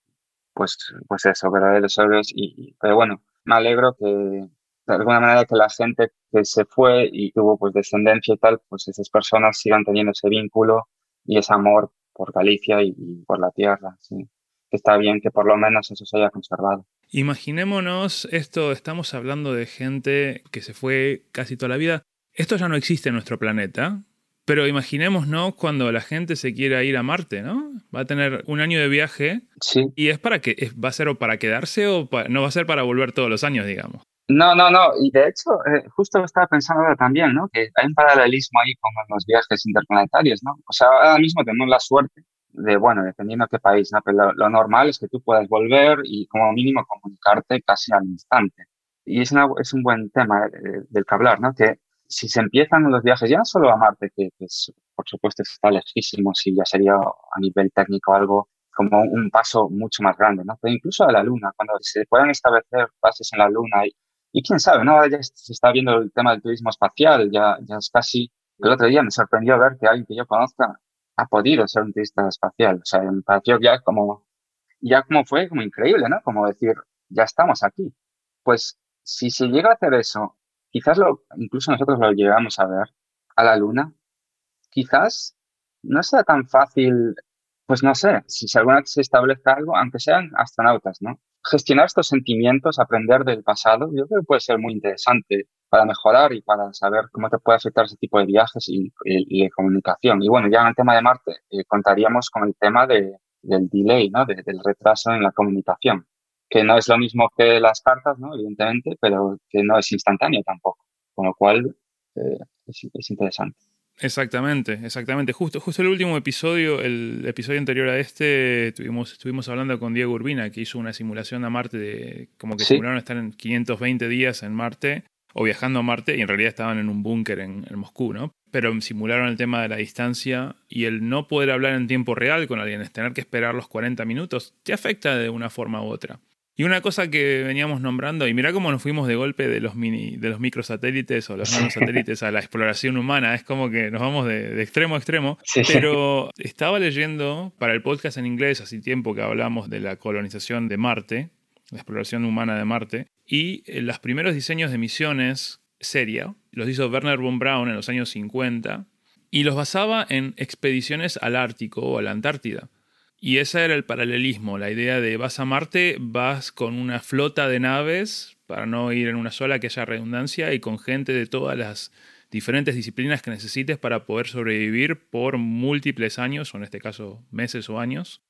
pues eso, verdaderos héroes. Pero bueno, me alegro que, de alguna manera, que la gente que se fue y tuvo, pues, descendencia y tal, pues esas personas sigan teniendo ese vínculo y ese amor por Galicia y por la tierra, sí. Está bien que por lo menos eso se haya conservado. Imaginémonos esto, estamos hablando de gente que se fue casi toda la vida. Esto ya no existe en nuestro planeta, pero imaginémonos cuando la gente se quiera ir a Marte, ¿no? Va a tener un año de viaje Sí. y ¿va a ser para quedarse o no va a ser para volver todos los años, digamos? No. Y de hecho, justo estaba pensando ahora también, ¿no? Que hay un paralelismo ahí con los viajes interplanetarios, ¿no? O sea, ahora mismo tenemos la suerte bueno, dependiendo de qué país, ¿no? Pero lo normal es que tú puedas volver y como mínimo comunicarte casi al instante. Y es un buen tema del que hablar, ¿no? Que si se empiezan los viajes, ya no solo a Marte, que por supuesto está lejísimo, si ya sería a nivel técnico algo como un paso mucho más grande, ¿no? Pero incluso a la Luna, cuando se puedan establecer bases en la Luna y quién sabe, ¿no? Ahora ya se está viendo el tema del turismo espacial, ya es casi... El otro día me sorprendió ver que alguien que yo conozca ha podido ser un turista espacial. O sea, me pareció ya como fue como increíble, ¿no? Como decir, ya estamos aquí. Pues si se llega a hacer eso, quizás incluso nosotros lo llegamos a ver a la Luna, quizás no sea tan fácil, pues no sé, si alguna vez se establezca algo, aunque sean astronautas, ¿no? Gestionar estos sentimientos, aprender del pasado, yo creo que puede ser muy interesante para mejorar y para saber cómo te puede afectar ese tipo de viajes y de comunicación. Y bueno, ya en el tema de Marte, contaríamos con el tema del delay, ¿no? Del retraso en la comunicación, que no es lo mismo que las cartas, ¿no? Evidentemente, pero que no es instantáneo tampoco, con lo cual es interesante. Exactamente. Justo el último episodio, el episodio anterior a este, estuvimos hablando con Diego Urbina, que hizo una simulación a Marte como que simularon estar en 520 días en Marte o viajando a Marte y en realidad estaban en un búnker en Moscú, ¿no? Pero simularon el tema de la distancia y el no poder hablar en tiempo real con alguien, es tener que esperar los 40 minutos, te afecta de una forma u otra. Y una cosa que veníamos nombrando, y mirá cómo nos fuimos de golpe de los microsatélites o los nanosatélites a la exploración humana, es como que nos vamos de extremo a extremo, Sí. pero estaba leyendo para el podcast en inglés hace tiempo que hablamos de la colonización de Marte, la exploración humana de Marte, y los primeros diseños de misiones seria los hizo Wernher von Braun en los años 50 y los basaba en expediciones al Ártico o a la Antártida. Y ese era el paralelismo, la idea de vas a Marte, vas con una flota de naves para no ir en una sola, que haya redundancia, y con gente de todas las diferentes disciplinas que necesites para poder sobrevivir por múltiples años, o en este caso meses o años.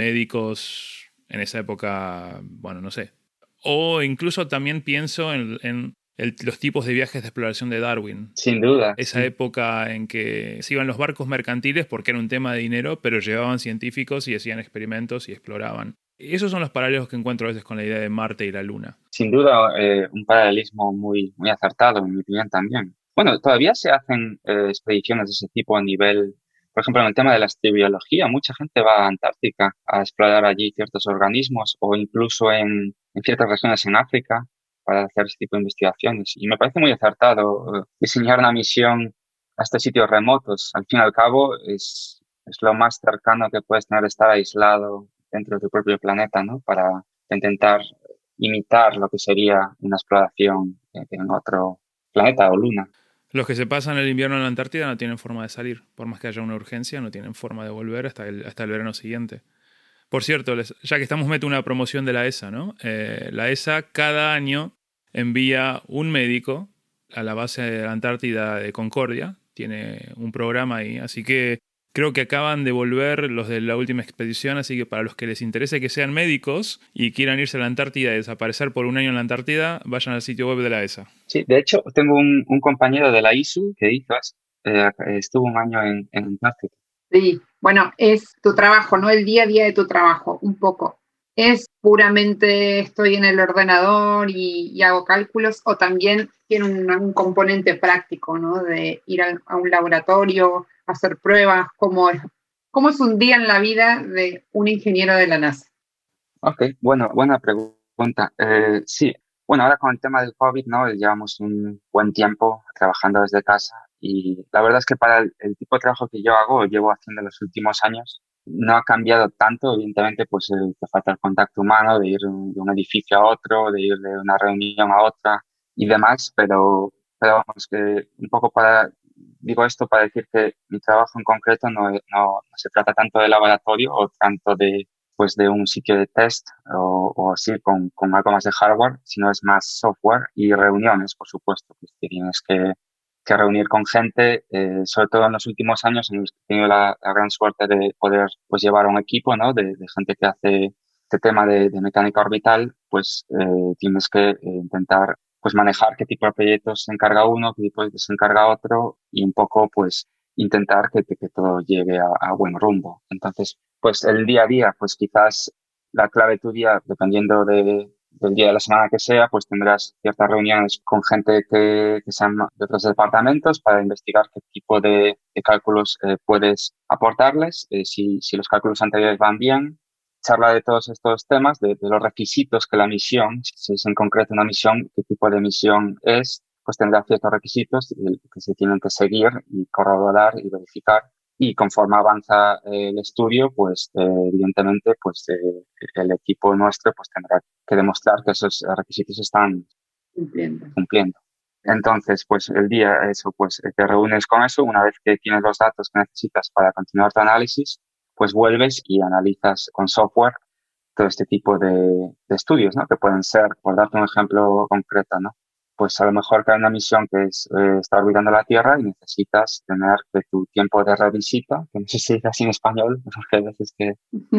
Médicos en esa época, bueno, no sé. O incluso también pienso en los tipos de viajes de exploración de Darwin. Sin duda. Esa época en que se iban los barcos mercantiles porque era un tema de dinero, pero llevaban científicos y hacían experimentos y exploraban. Esos son los paralelos que encuentro a veces con la idea de Marte y la Luna. Sin duda, un paralelismo muy, muy acertado, en mi opinión también. Bueno, todavía se hacen expediciones de ese tipo a nivel, por ejemplo, en el tema de la astrobiología, mucha gente va a Antártica a explorar allí ciertos organismos o incluso en ciertas regiones en África para hacer ese tipo de investigaciones. Y me parece muy acertado diseñar una misión a estos sitios remotos. Al fin y al cabo, es lo más cercano que puedes tener de estar aislado dentro de tu propio planeta, ¿no? Para intentar imitar lo que sería una exploración en otro planeta o luna. Los que se pasan el invierno en la Antártida no tienen forma de salir. Por más que haya una urgencia, no tienen forma de volver hasta el verano siguiente. Por cierto, ya que estamos, meto una promoción de la ESA, ¿no? La ESA cada año envía un médico a la base de la Antártida de Concordia. Tiene un programa ahí, así que creo que acaban de volver los de la última expedición, así que para los que les interese que sean médicos y quieran irse a la Antártida y desaparecer por un año en la Antártida, vayan al sitio web de la ESA. Sí, de hecho, tengo un compañero de la ISU que hizo eso. Estuvo un año en Antártida. Sí, bueno, es tu trabajo, ¿no? El día a día de tu trabajo, un poco. ¿Es puramente estoy en el ordenador y hago cálculos o también tiene un componente práctico, ¿no? De ir a un laboratorio, hacer pruebas? ¿Cómo es un día en la vida de un ingeniero de la NASA? Ok, bueno, buena pregunta. Sí, bueno, ahora con el tema del COVID, ¿no? Llevamos un buen tiempo trabajando desde casa y la verdad es que para el tipo de trabajo que yo hago, llevo haciendo los últimos años, no ha cambiado tanto. Evidentemente, pues te falta el contacto humano de ir de un edificio a otro, de ir de una reunión a otra y demás, pero vamos, que un poco digo esto para decir que mi trabajo en concreto no se trata tanto de laboratorio o tanto de un sitio de test o así con algo más de hardware, sino es más software y reuniones, por supuesto, pues que tienes que reunir con gente, sobre todo en los últimos años en los que he tenido la gran suerte de poder pues llevar a un equipo, ¿no? de gente que hace este tema de mecánica orbital, pues tienes que intentar pues manejar qué tipo de proyectos se encarga uno, qué tipo de proyectos se encarga otro y un poco pues intentar que todo llegue a buen rumbo. Entonces, pues el día a día, pues quizás la clave de tu día, dependiendo del día de la semana que sea, pues tendrás ciertas reuniones con gente que sean de otros departamentos para investigar qué tipo de cálculos puedes aportarles, si los cálculos anteriores van bien, charla de todos estos temas, de los requisitos que la misión, si es en concreto una misión, qué tipo de misión es, pues tendrá ciertos requisitos que se tienen que seguir y corroborar y verificar. Y conforme avanza el estudio, pues evidentemente pues el equipo nuestro pues tendrá que demostrar que esos requisitos están cumpliendo. Entonces, pues el día eso, pues te reúnes con eso. Una vez que tienes los datos que necesitas para continuar tu análisis, pues vuelves y analizas con software todo este tipo de estudios, ¿no? Que pueden ser, por darte un ejemplo concreto, ¿no? Pues a lo mejor que hay una misión que está orbitando la Tierra y necesitas tener que tu tiempo de revisita, que no sé si es así en español, porque hay veces que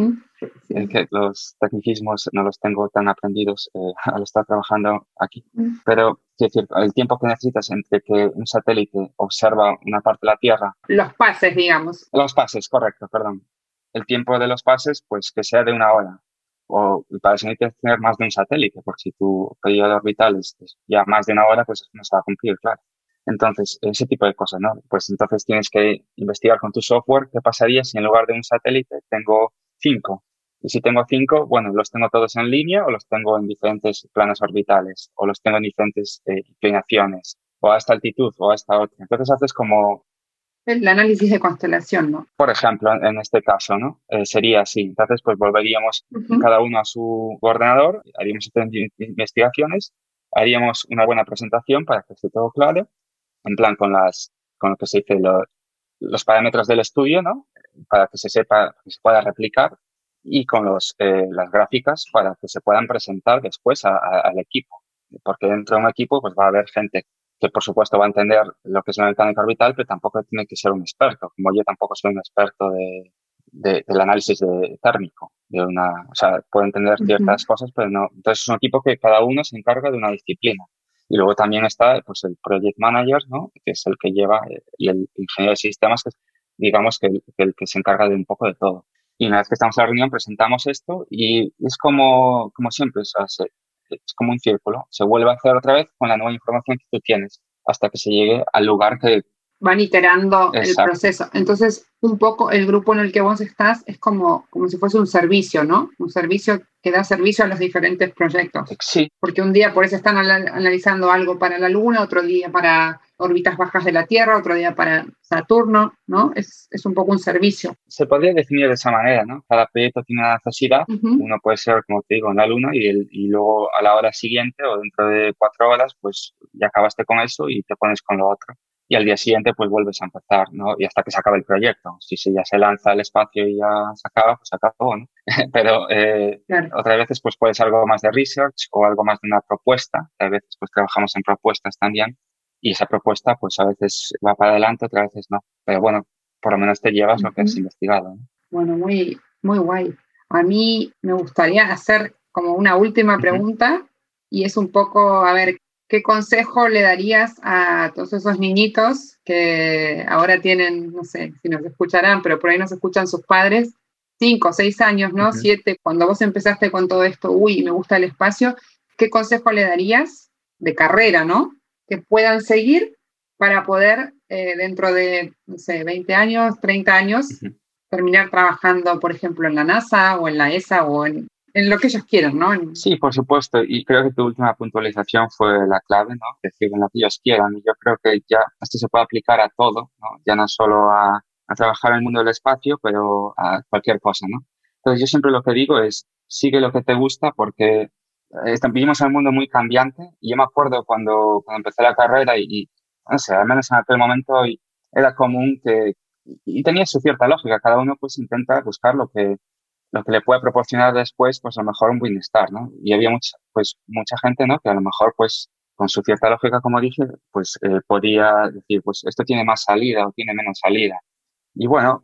los tecnicismos no los tengo tan aprendidos al estar trabajando aquí. Pero, quiero decir, el tiempo que necesitas entre que un satélite observa una parte de la Tierra. Los pases, digamos. Los pases, correcto, perdón. El tiempo de los pases, pues que sea de 1 hora. O para eso necesitas tener más de un satélite, porque si tu periodo orbital es ya más de 1 hora, pues eso no se va a cumplir, claro. Entonces, ese tipo de cosas, ¿no? Pues entonces tienes que investigar con tu software qué pasaría si en lugar de un satélite tengo 5. Y si tengo 5, bueno, los tengo todos en línea o los tengo en diferentes planos orbitales o los tengo en diferentes inclinaciones o a esta altitud o a esta otra. Entonces haces como, El análisis de constelación, ¿no? por ejemplo, en este caso, ¿no? Sería así. Entonces, pues volveríamos cada uno a su ordenador, haríamos estas investigaciones, haríamos una buena presentación para que esté todo claro, en plan con lo que se dice los parámetros del estudio, ¿no? Para que se sepa, que se pueda replicar y con las gráficas para que se puedan presentar después al equipo. Porque dentro de un equipo pues va a haber gente que por supuesto va a entender lo que es la mecánica orbital, pero tampoco tiene que ser un experto, como yo tampoco soy un experto del análisis térmico. O sea, puedo entender ciertas cosas, pero no. Entonces es un equipo que cada uno se encarga de una disciplina. Y luego también está pues el project manager, ¿no? Que es el que lleva, y el ingeniero de sistemas, que es, digamos, el que se encarga de un poco de todo. Y una vez que estamos en la reunión, presentamos esto y es como siempre, o sea, es como un círculo. Se vuelve a hacer otra vez con la nueva información que tú tienes hasta que se llegue al lugar que... Van iterando el Exacto. proceso. Entonces, un poco el grupo en el que vos estás es como si fuese un servicio, ¿no? Un servicio que da servicio a los diferentes proyectos. Sí. Porque un día por eso están analizando algo para la Luna, otro día para órbitas bajas de la Tierra, otro día para Saturno, ¿no? Es un poco un servicio. Se podría definir de esa manera, ¿no? Cada proyecto tiene una necesidad. Uno puede ser, como te digo, en la Luna y luego a la hora siguiente o dentro de 4 horas, pues ya acabaste con eso y te pones con lo otro. Y al día siguiente pues vuelves a empezar, ¿no? Y hasta que se acabe el proyecto. Si ya se lanza al espacio y ya se acaba, pues se acabó, ¿no? Pero claro. Otras veces pues puede ser algo más de research o algo más de una propuesta. A veces pues trabajamos en propuestas también y esa propuesta pues a veces va para adelante, otras veces no. Pero bueno, por lo menos te llevas lo que has investigado, ¿no? Bueno, muy, muy guay. A mí me gustaría hacer como una última pregunta y es un poco, a ver, ¿qué consejo le darías a todos esos niñitos que ahora tienen, no sé si nos escucharán, pero por ahí nos escuchan sus padres, 5, 6 años, ¿no? 7, cuando vos empezaste con todo esto, me gusta el espacio, ¿qué consejo le darías de carrera, ¿no? Que puedan seguir para poder, dentro de, no sé, 20 años, 30 años, terminar trabajando, por ejemplo, en la NASA o en la ESA o en lo que ellos quieran, ¿no? Sí, por supuesto. Y creo que tu última puntualización fue la clave, ¿no? Decir en lo que ellos quieran. Y yo creo que ya esto se puede aplicar a todo, ¿no? Ya no solo a trabajar en el mundo del espacio, pero a cualquier cosa, ¿no? Entonces yo siempre lo que digo es, sigue lo que te gusta porque vivimos en un mundo muy cambiante. Y yo me acuerdo cuando empecé la carrera y no sé, al menos en aquel momento era común y tenía su cierta lógica. Cada uno pues intenta buscar lo que le puede proporcionar después, pues a lo mejor un bienestar, ¿no? Y había mucha gente, ¿no? Que a lo mejor, pues, con su cierta lógica, como dije, pues podía decir, pues esto tiene más salida o tiene menos salida. Y bueno,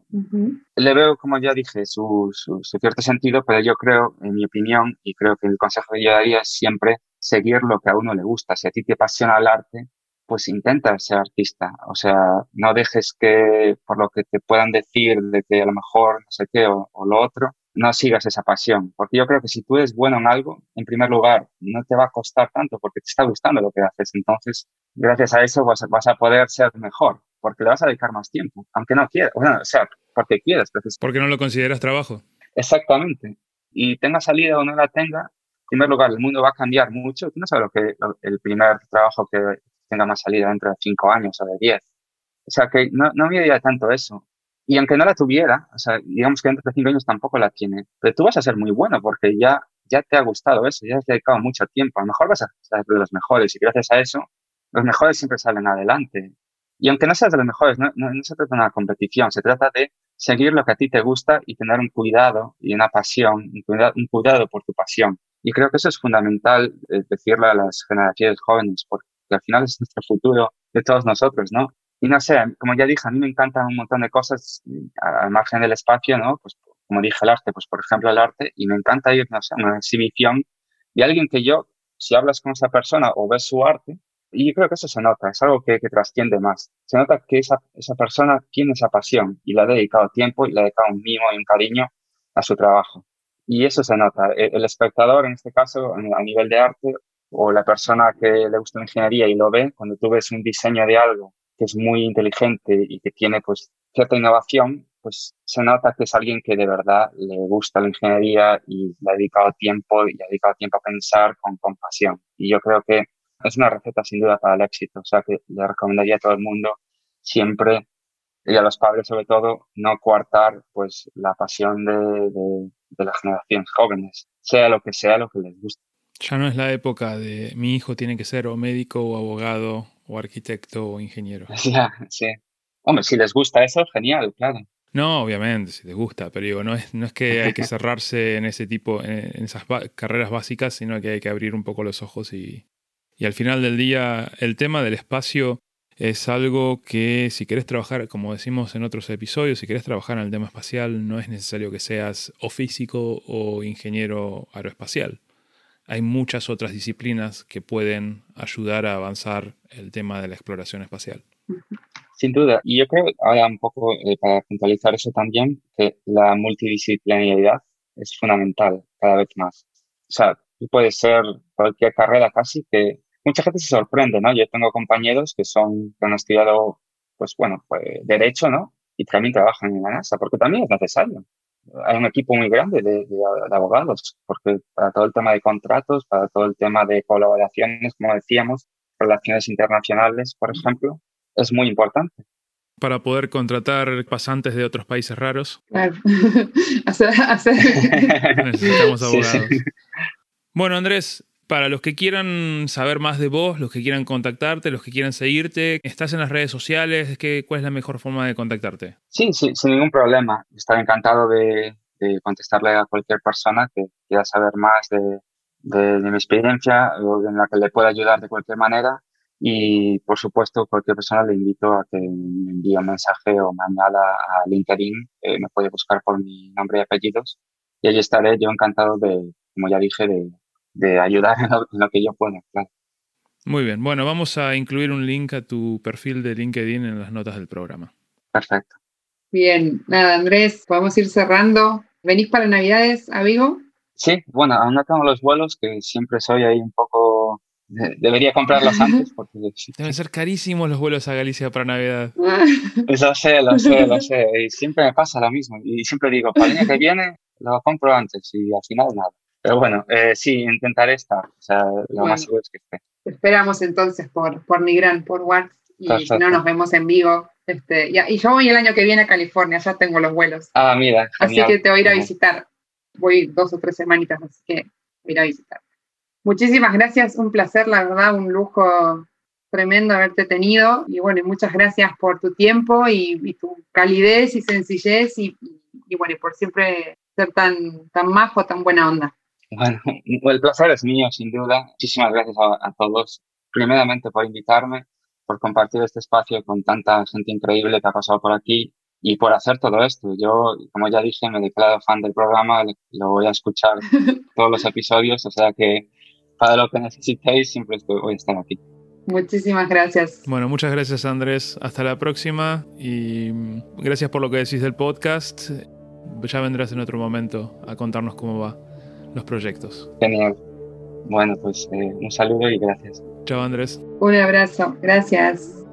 le veo, como ya dije, su cierto sentido, pero yo creo, en mi opinión, y creo que el consejo que yo daría es siempre seguir lo que a uno le gusta. Si a ti te apasiona el arte, pues intenta ser artista. O sea, no dejes que por lo que te puedan decir de que a lo mejor no sé qué o lo otro, no sigas esa pasión. Porque yo creo que si tú eres bueno en algo, en primer lugar, no te va a costar tanto porque te está gustando lo que haces. Entonces, gracias a eso vas a poder ser mejor porque le vas a dedicar más tiempo, aunque no quieras. Bueno, o sea, porque quieres. Porque no lo consideras trabajo. Exactamente. Y tenga salida o no la tenga, en primer lugar, el mundo va a cambiar mucho. Tú no sabes el primer trabajo que tenga más salida dentro de 5 años o de 10. O sea, que no me diría tanto eso. Y aunque no la tuviera, o sea, digamos que dentro de 5 años tampoco la tiene, pero tú vas a ser muy bueno porque ya te ha gustado eso, ya has dedicado mucho tiempo. A lo mejor vas a ser de los mejores y gracias a eso, los mejores siempre salen adelante. Y aunque no seas de los mejores, no se trata de una competición, se trata de seguir lo que a ti te gusta y tener un cuidado y una pasión, un cuidado por tu pasión. Y creo que eso es fundamental decirlo a las generaciones jóvenes, porque al final es nuestro futuro de todos nosotros, ¿no? Y no sé, como ya dije, a mí me encantan un montón de cosas al margen del espacio, ¿no? Pues como dije, el arte, pues por ejemplo el arte, y me encanta ir, no sé, a una exhibición de alguien que si hablas con esa persona o ves su arte, y yo creo que eso se nota, es algo que trasciende más. Se nota que esa persona tiene esa pasión y le ha dedicado tiempo y le ha dedicado un mimo y un cariño a su trabajo. Y eso se nota. El espectador, en este caso, a nivel de arte, o la persona que le gusta la ingeniería y lo ve, cuando tú ves un diseño de algo que es muy inteligente y que tiene pues cierta innovación, pues se nota que es alguien que de verdad le gusta la ingeniería y le ha dedicado tiempo a pensar con pasión. Y yo creo que es una receta sin duda para el éxito. O sea que le recomendaría a todo el mundo siempre, y a los padres sobre todo, no coartar pues la pasión de las generaciones jóvenes, sea lo que les guste. Ya no es la época de mi hijo tiene que ser o médico o abogado o arquitecto o ingeniero. Ya, sí. Hombre, si les gusta eso, genial, claro. No, obviamente, si les gusta, pero digo, no es que hay que cerrarse en ese tipo, en esas carreras básicas, sino que hay que abrir un poco los ojos y al final del día el tema del espacio es algo que si querés trabajar, como decimos en otros episodios, si querés trabajar en el tema espacial, no es necesario que seas o físico o ingeniero aeroespacial. Hay muchas otras disciplinas que pueden ayudar a avanzar el tema de la exploración espacial. Sin duda. Y yo creo, ahora un poco para puntualizar eso también, que la multidisciplinaridad es fundamental cada vez más. O sea, tú puedes ser cualquier carrera casi, que mucha gente se sorprende, ¿no? Yo tengo compañeros que han estudiado, pues Derecho, ¿no? Y también trabajan en la NASA, porque también es necesario. Hay un equipo muy grande de abogados, porque para todo el tema de contratos, para todo el tema de colaboraciones, como decíamos, relaciones internacionales, por ejemplo, es muy importante. Para poder contratar pasantes de otros países raros. Claro. Necesitamos abogados. Sí. Bueno, Andrés, para los que quieran saber más de vos, los que quieran contactarte, los que quieran seguirte, ¿estás en las redes sociales? ¿Cuál es la mejor forma de contactarte? Sí, sin ningún problema. Estaré encantado de contestarle a cualquier persona que quiera saber más de mi experiencia o en la que le pueda ayudar de cualquier manera. Y, por supuesto, cualquier persona le invito a que me envíe un mensaje o me añada a LinkedIn. Me puede buscar por mi nombre y apellidos. Y allí estaré yo encantado como ya dije, de ayudar en lo que yo pueda, claro. Muy bien. Bueno, vamos a incluir un link a tu perfil de LinkedIn en las notas del programa. Perfecto. Bien. Nada, Andrés, podemos ir cerrando. ¿Venís para Navidades a Vigo? Sí, bueno, aún no tengo los vuelos, que siempre soy ahí un poco... Debería comprarlos antes porque... Deben ser carísimos los vuelos a Galicia para Navidad. Lo sé. Y siempre me pasa lo mismo. Y siempre digo, para el año que viene lo compro antes y al final nada. Pero bueno, sí, intentaré estar. O sea, lo más seguro es que esté. Te esperamos entonces por Nigran, por Warts. Y Perfecto. si no, nos vemos en Vigo. Y yo voy el año que viene a California, ya tengo los vuelos. Ah, mira, genial. Así que te voy a ir a visitar. Voy 2 o 3 semanitas, así que voy a ir a visitar. Muchísimas gracias, un placer, la verdad, un lujo tremendo haberte tenido. Y bueno, muchas gracias por tu tiempo y tu calidez y sencillez y por siempre ser tan majo, tan buena onda. Bueno, el placer es mío, sin duda. Muchísimas gracias a todos. Primeramente por invitarme, por compartir este espacio con tanta gente increíble que ha pasado por aquí y por hacer todo esto. Yo, como ya dije, me he declarado fan del programa, lo voy a escuchar todos los episodios, o sea que para lo que necesitéis siempre voy a estar aquí. Muchísimas gracias. Bueno, muchas gracias, Andrés. Hasta la próxima y gracias por lo que decís del podcast. Ya vendrás en otro momento a contarnos cómo va los proyectos. Genial. Bueno, pues un saludo y gracias. Chao, Andrés. Un abrazo. Gracias.